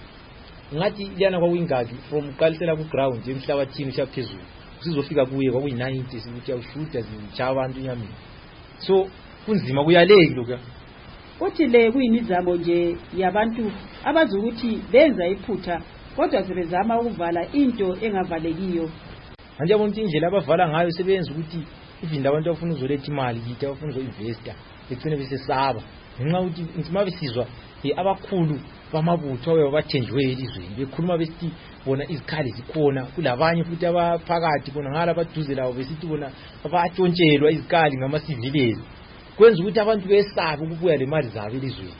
ngathi liyana kwakuyingaki from uqalisela ku ground emhlabathini uyaphezulu sizofika kuye kwakuyi-90 ukuthi uyashuta zichaya abantu inyameni. So kunzima kuyaleki lokho. Uthi le kuyimizamo nje yabantu abazi ukuthi benza iphutha kodwa sebezama ukuvala into engavalekiyo. Manje abantu indlela abavala ngayo sebenza ukuthi even abantu abafuna uzoletha imali kithi abafuna uzoinvesta egcine besesaba ngenxa ukuthi intsima besizwa abakhulu bamabutho abathenjwe elizweni bekhuluma besithi bona izikhali zikhona kulabanye futhi abaphakathi bona ngala abaduze lawo besithi bona abatshontshelwa izikhali ngama-civilians. Kwenza ukuthi abantu besaba ukubuya le mali zabo elizweni.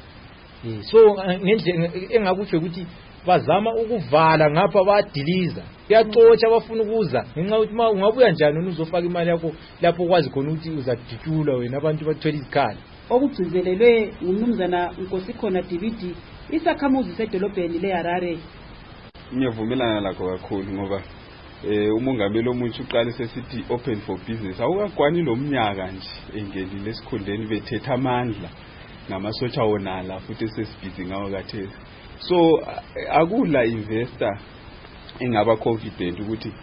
So ngendlela engakutsho ukuthi bazama ukuvala ngapha bayadiliza kuyaxotsha abafuna ukuza ngenxa ukuthi ma ungabuya njani uzofaka imali yakho lapho kwazi khona ukuthi uzadutshula wena abantu bathola izikhali. Okugcizelelwe ngumnumzana Nkosikhona Dibidi, isakhamuzi sedolobheni leHarare. Ngiyavumelana lakho kakhulu ngoba umongameli omutsha uqalise sithi open for business awukakwani lomnyaka nje engenile esikhundleni bethetha amandla ngamasotsha wonala futhi sesibhizi ngawo kathesi. So akula investor engaba confident ukuthi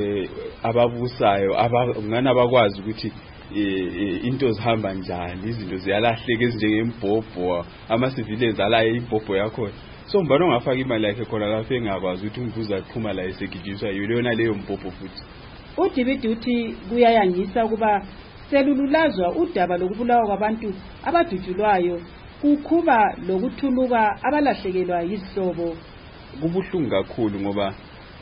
ababusayo ngana bakwazi ukuthi into zihamba njani, izinto ziyalahleka ezinjengembhobho, ama-civilians alaye imbhobho yakho. So mbona ongafaka imali yakhe khona lapho engakwazi ukuthi umvuza aqhuma la esegijiswa yona leyo mbhobho futhi. uDibidi uthi kuyayangisa ukuba selululazwa udaba lokubulawa kwabantu abadutshulwayo kukhuba lokuthuluka abalahlekelwa yizihlobo. Kubuhlungu kakhulu ngoba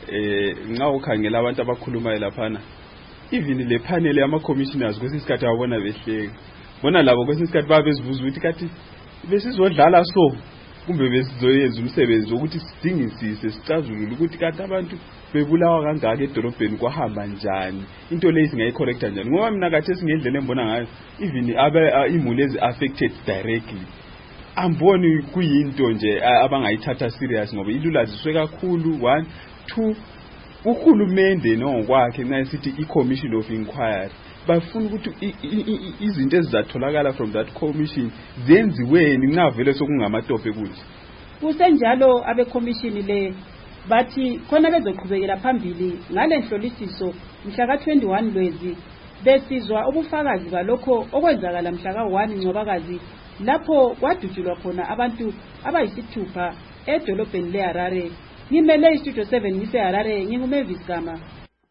nxa ukhangela abantu abakhulumayo laphana even le panel yama-commissioners kwesisikhathi ababona behleka bona labo kwesisikhathi babezibuza ukuthi kathi besizodlala so kumbe besizoyenza umsebenzi wokuthi sidingisise sicazulule ukuthi kanti abantu bebulawa kangaka edolobheni kwahamba njani, into leyo singayicorrecta njani. Ngoba mina kathi singendlela embona ngayo even imuli ezi-affected directly amboni kuyinto nje abangayithatha serious ngoba ilulaziswe kakhulu. 1 2 uhulumende nokwakhe nxa sithi i-commission of inquiry bafuna ukuthi izinto ezizatholakala from that commission zenziweni nxa vele sokungamatope kunje. Kusenjalo abekhomishini le bathi khona bezoqhubekela phambili ngale nhlolisiso mhla ka-21 Lwezi besizwa ubufakazi balokho okwenzakala mhla ka-1 Ncwabakazi lapho kwadutshulwa khona abantu abayisithupha edolobheni leHarare. Ngimele istudio 7 ngiseHarare, nginguMavis Gama.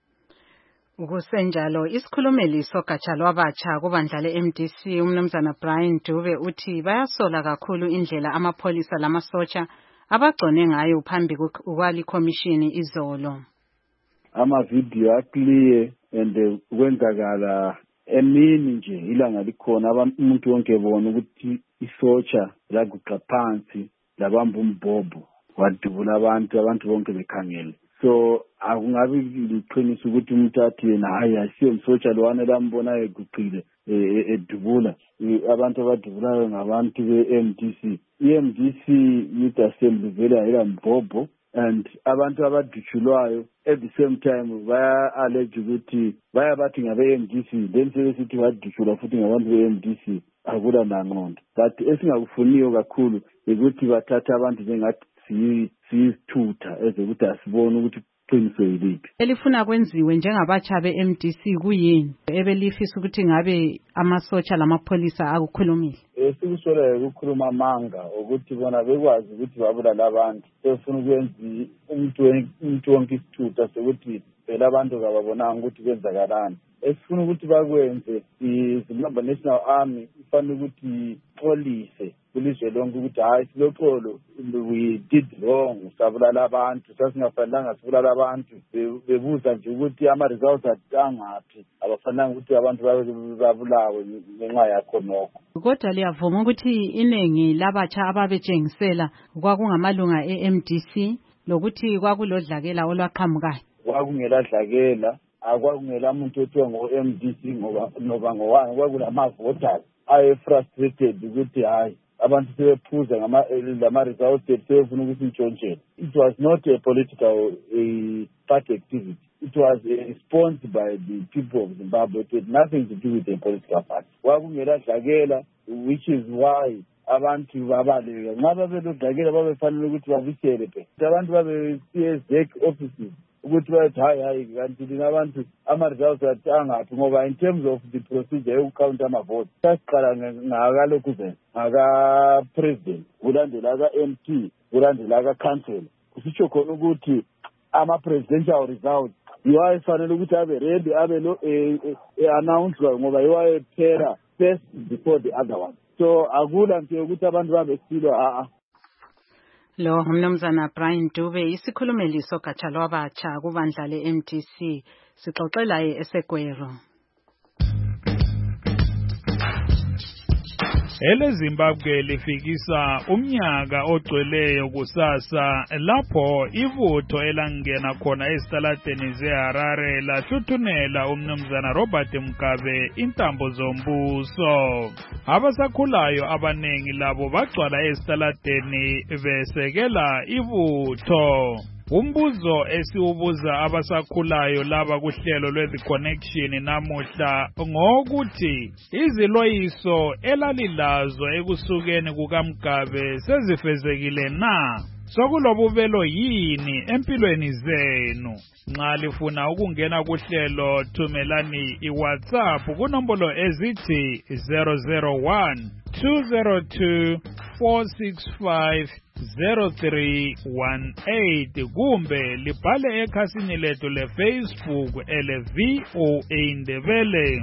Kusenjalo isikhulumeli sogatsha lwabatsha kubandla le-MDC umnumzana Brian Dube uthi bayasola kakhulu indlela amapholisa lamasotsha abagcone ngayo phambi kwali commission izolo. Ama-video aclear and kwenzakala emini nje ilanga likhona umuntu wonke bona ukuthi isotsha laguqa phansi labamba umbhobho wadubula abantu bonke bekhangele. So akungabi liqiniso ukuthi umuntu athi yena hayi asiyo umsotsha lowana lambonayo eguqile edubula. Abantu abadubulayo ngabantu be-MDC. I-MDC Youth Assembly vele ayila mbhobho and abantu abadutshulwayo at the same time baya-allege ukuthi bathi ngabe-MDC then sebesithi badutshulwa futhi ngabantu be-MDC akula nangqondo. But esingakufuniyo kakhulu ukuthi bathathe abantu njengathi siyithutha ezokuthi asibone ukuthi iqiniso yiliphi. Elifuna kwenziwe njengabatsha be-MDC kuyini ebelifisa ukuthi ngabe amasotsha lamapholisa akukhulumile? Esikusolayo ukukhuluma amanga ukuthi bona bekwazi ukuthi babulala abantu. Sefuna ukwenza umuntu wonke isithutha sokuthi phela abantu kababonanga ukuthi kwenzakalani. Esifuna ukuthi bakwenze iZimbabwe National Army ifanele ukuthi ixolise kulizwe lonke ukuthi hayi siloxolo, we did wrong, sabulala abantu, sasingafanelanga sibulala abantu. Bebuza nje ukuthi ama-results angaphi, abafanelanga ukuthi abantu babulawe ngenxa yakho nokho. Kodwa liyavuma ukuthi iningi labatsha ababetshengisela kwakungamalunga e-MDC lokuthi kwakulodlakela olwaqhamukayo? Kwakungeladlakela, akwakungela muntu othiwa ngo-MDC ngoba ngowani, kwakulamavoters aye-frustrated ukuthi hayi abantu sebephuza lama-results sebefuna ukuthi intshontshele. It was not a political party activity. It was a response by the people of Zimbabwe. It had nothing to do with a political party. Kwakungeladlakela, which is why abantu babaleka. Nxa babelodlakela babefanele ukuthi babisele phela. Abantu babesiye offices ukuthi bathi hayi kanti lina abantu ama-results angaphi, ngoba in terms of the procedure yokukhawunta amavote sasiqala ngakalokhu zenza ngaka-president, kulandela aka-MP, kulandela aka-council. Kusitsho khona ukuthi ama-presidential results yiwo ayefanele ukuthi abe ready, abe announced ngoba yiwo ayephera first before the other one. So akula nje ukuthi abantu babesilwa Lo umnumzana Brian Dube, isikhulumeli sogatsha lwabatsha kubandla le-MDC, sixoxela eSegwero. EleZimbabwe lifikisa umnyaka ogcweleyo kusasa lapho ivutho elangena khona esitaladeni zeHarare lahluthunela umnumzana Robert Mugabe intambo zombuso. Abasakhulayo abanengi labo bagcwala esitaladeni besekela ivutho. Umbuzo esiwubuza abasakhulayo laba kuhlelo lwezi connection namuhla ngokuthi iziloyiso elalilazo ekusukeni kukaMugabe sezifezekile na? Sokulobubelo yini empilweni zenu? Nxa lifuna ukungena kuhlelo thumelani iWhatsApp kunombolo ezithi 001 202 465 0318 kumbe libhale ekhasini lethu leFacebook ele-VOA Indebele.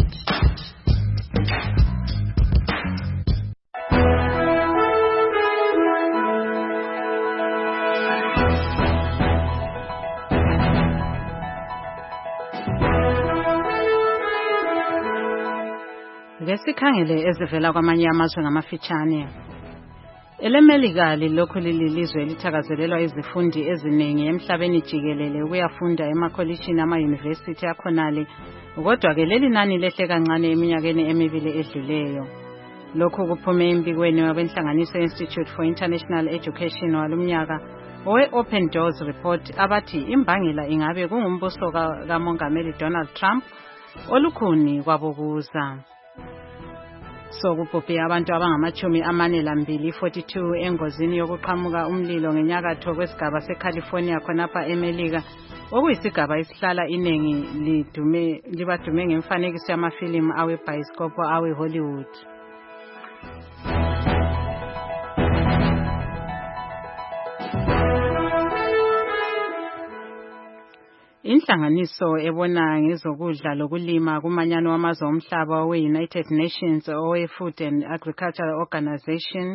Ngesikhangele ezivela kwamanye amazwe ngamafitshane. EleMelika lilokhu lilizwe elithakazelelwa izifundi eziningi emhlabeni jikelele ukuyafunda emakolishini ama-university akhonale, kodwa ke leli nani lehle kancane eminyakeni emibili edluleyo. Lokhu kuphume embikweni wabenhlanganiso Institute for International Education walumnyaka owe-Open Doors Report abathi imbangela ingabe kungumbuso kaMongameli Donald Trump olukhuni kwabokuza. So kubhubhe abantu abangama-42 engozini yokuqhamuka umlilo ngenyakatho kwesigaba seCalifornia khonapha eMelika, okuyisigaba esihlala iningi libadume ngemfanekiso yamafilimu awebhayisikopo awe-Hollywood. Inhlanganiso ebona ngezokudla lokulima kumanyano wamazwe omhlaba we-United Nations owe-Food and Agriculture Organization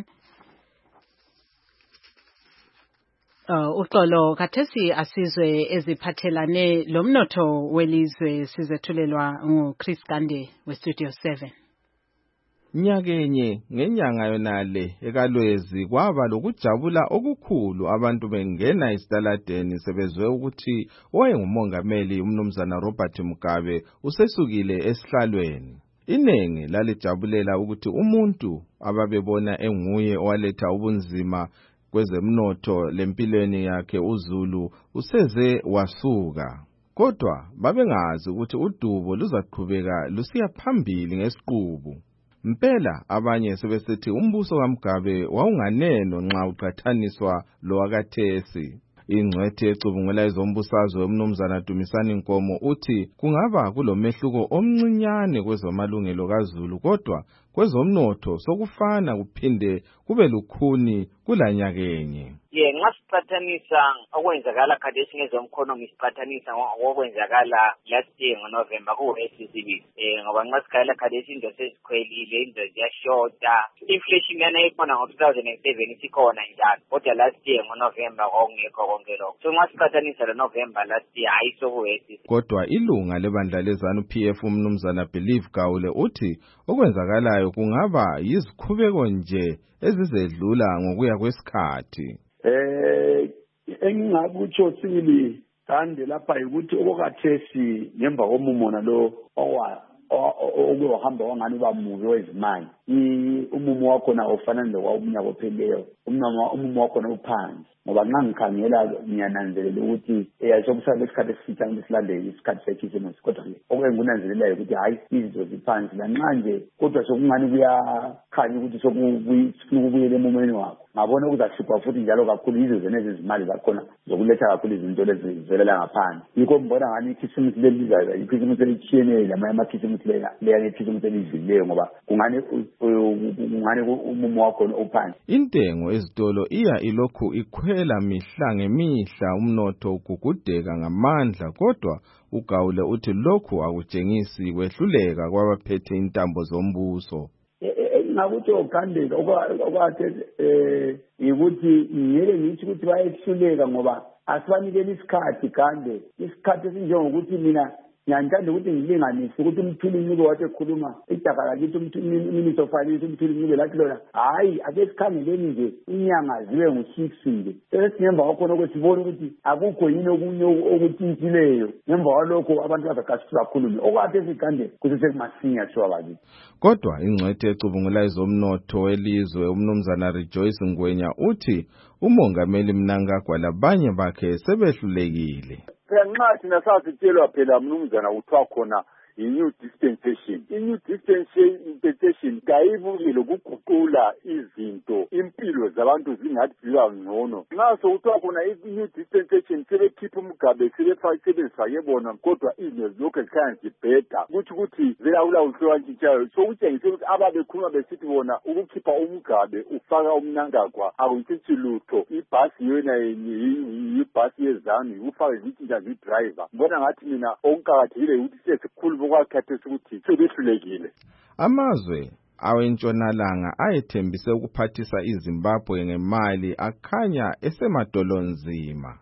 uxolo khathesi asizwe eziphathelane lomnotho welizwe sizethulelwa nguChris Gande weStudio 7. Nyakenye ngenyanga yonale ekalwezi kwaba lokujabula okukhulu abantu bengena esitaladeni sebezwe ukuthi owayengumongameli umnumzana Robert Mugabe usesukile esihlalweni. Inengi lalijabulela ukuthi umuntu ababebona enguye owaletha ubunzima kwezemnotho lempilweni yakhe uZulu useze wasuka. Kodwa babengazi ukuthi udubo luzaqhubeka lusiya phambili ngesiqubu. Mpela abanye sebesithi umbuso kaMugabe wawunganeno nxa uqhathaniswa lowakathesi. Ingcwethi ecubungula ezombusazwe umnumzana Dumisani Nkomo uthi kungaba kulomehluko omncinyane kwezamalungelo kaZulu kodwa kwezomnotho sokufana kuphinde kube lukhuni kulanyakenye. Nxa siqhathanisa okwenzakala khathesi ngezomkhonomi siqhathanisa ngokwenzakala last year ngoNovember ku-SCCB ngoba nxa sikhangela khathesi into sezikhwelile, into ziyashota, inflation yana ikhona ngo-2007 isikhona njalo kodwa last year ngoNovember kwakungekho konke lokho. So nxa siqhathanisa loNovember last year hayi soku-SCCB. Kodwa ilunga lebandla lezanu PF umnumzana Believe Gawule uthi okwenzakalayo kungaba yizikhubeko nje ezizedlula ngokuya kwesikhathi. Engingakutsho sibili kande lapha ukuthi okukhathesi ngemva komumona lo okuhamba wangani bamuvi wezimali umumo wakho na ofana nowomnyaka opheleyo umumo wakho na uphansi ngoba nxa ngikhangela ngiyananzelela ukuthi sokusala isikhathi esifitshane silandele isikhathi sekhisimusi kodwa okungunanzelelayo ukuthi hayi izinto ziphansi lanxa nje kodwa sokungani kuyakhanya ukuthi sokufuna ukubuyela emumeni wakho. Ngabona kuzahlupha futhi njalo kakhulu yizo zenezi izimali zakhona zokuletha kakhulu izinto lezi zivelela ngaphandle. Yikho mbona ngani ikhisimusi lelizayo ikhisimusi elitshiyeneyo lamanye amakhisimusi leya ikhisimusi elidlulileyo ngoba kungani umumo wakho uphansi. Intengo ezitolo iya ilokhu ikhwela mihla ngemihla umnotho ugugudeka ngamandla kodwa uGawule uthi lokhu akutshengisi kwehluleka kwabaphethe intambo zombuso. Ngakuthi okhandeka okwakhe ukuthi ngeke ngithi ukuthi bayehluleka ngoba asibanikele isikhathi kande isikhathi esinjengokuthi mina ngiyathanda ukuthi ngilinganise ukuthi umthuli ncube wathi ekhuluma idaka lakithi umthuli of finance umthuli ncube lathi lona hayi ake sikhangeleni nje inyanga zibe ngu-6 nje sesingemva kwakhona kwesibona ukuthi akukho yini okunye okutshintshileyo ngemva kwalokho abantu bazaqashisa kakhulu okwakhe esikande kusesekumasinya thiwa bakithi. Kodwa ingcwethi ecubungula ezomnotho welizwe umnumzana Rejoice Ngwenya uthi umongameli Mnangagwa labanye bakhe sebehlulekile. Nxa thina sasitshelwa phela mnumzana kuthiwa khona i-new dispensation. I-new dispensation kayibukele ukuguqula izinto impilo zabantu zingathi ziba ngcono. Nxa sokuthiwa khona i-new dispensation sebekhipha umgabe sebezifake bona kodwa izinto zilokhu zikhanya zibheda kuthi ukuthi vele awulawuhlwantshintshayo sokutshengise ukuthi ababekhuluma besithi bona ukukhipha umgabe ufaka umnangagwa akutshintshi lutho. Ibhasi yona yibhasi yezanu ufake zitshintsha zidriver. Mbona ngathi mina okuqakathekile ukuthi sesikhulu okwakhathesi ukuthi sebehlulekile. Amazwe awentshonalanga ayethembise ukuphathisa iZimbabwe ngemali akhanya esemadolo nzima.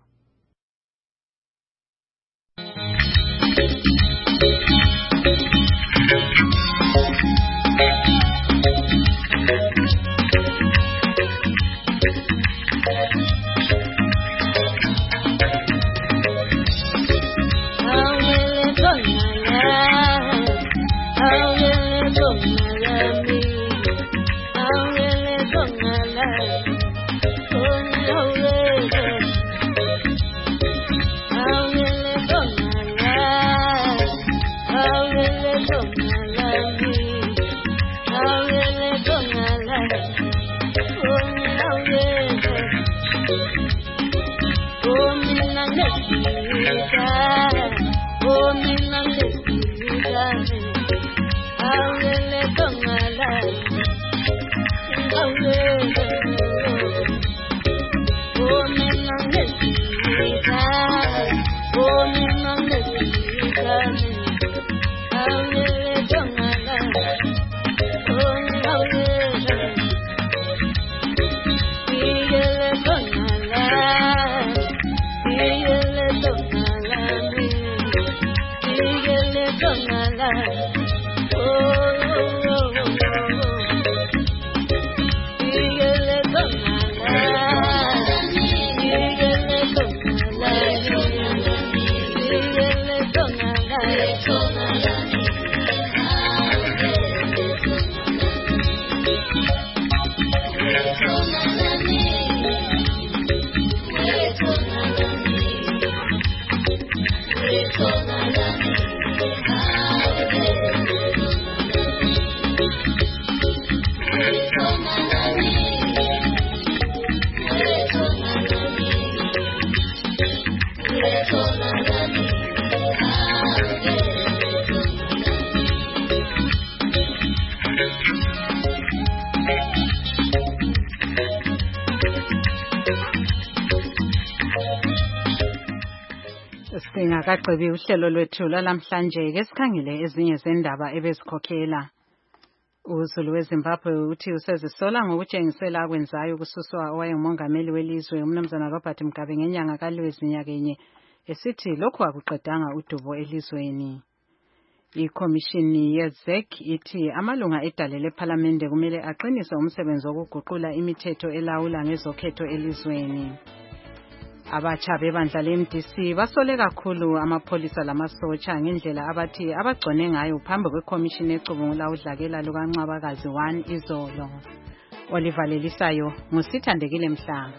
Singakagqibi uhlelo lwethu lalamhlanje ke sikhangele ezinye zendaba ebezikhokhela. uZulu weZimbabwe uthi usezisola ngokutshengisela akwenzayo kususwa owayengumongameli welizwe umnumzana Robert Mugabe ngenyanga kaLwezi nyakenye esithi lokhu akuqedanga udubo elizweni. Ikhomishini yeZEC ithi amalunga edale lePhalamende kumele aqinise umsebenzi wokuguqula imithetho elawula ngezokhetho elizweni. Abatsha bebandla leMDC basole kakhulu amapholisa lamasotsha ngendlela abathi abagcone ngayo phambi kwekhomishini ecubungula udlakela lukaNcwabakazi 1 izolo. Oliver Lelisayo ngusithandekile Mhlanga.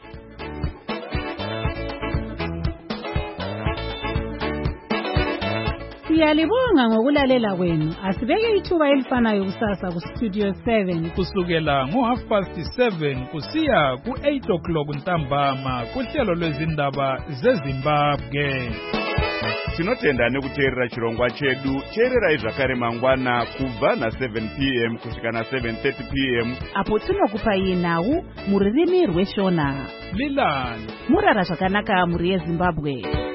Siyalibonga ngokulalela kwenu. Asibeke ithuba elifanayo kusasa ku Studio 7 kusukela ngo7:30 kusiya ku8 ntambama kuhlelo lwezindaba zeZimbabwe. Tinotenda nekuteerera chirongwa chedu. Teererai zvakare mangwana kubva na7 p.m. kusvika na7:30 p.m. apo tinokupa nhau muririmi rweshona. Lilani murara zvakanaka muri yeZimbabwe.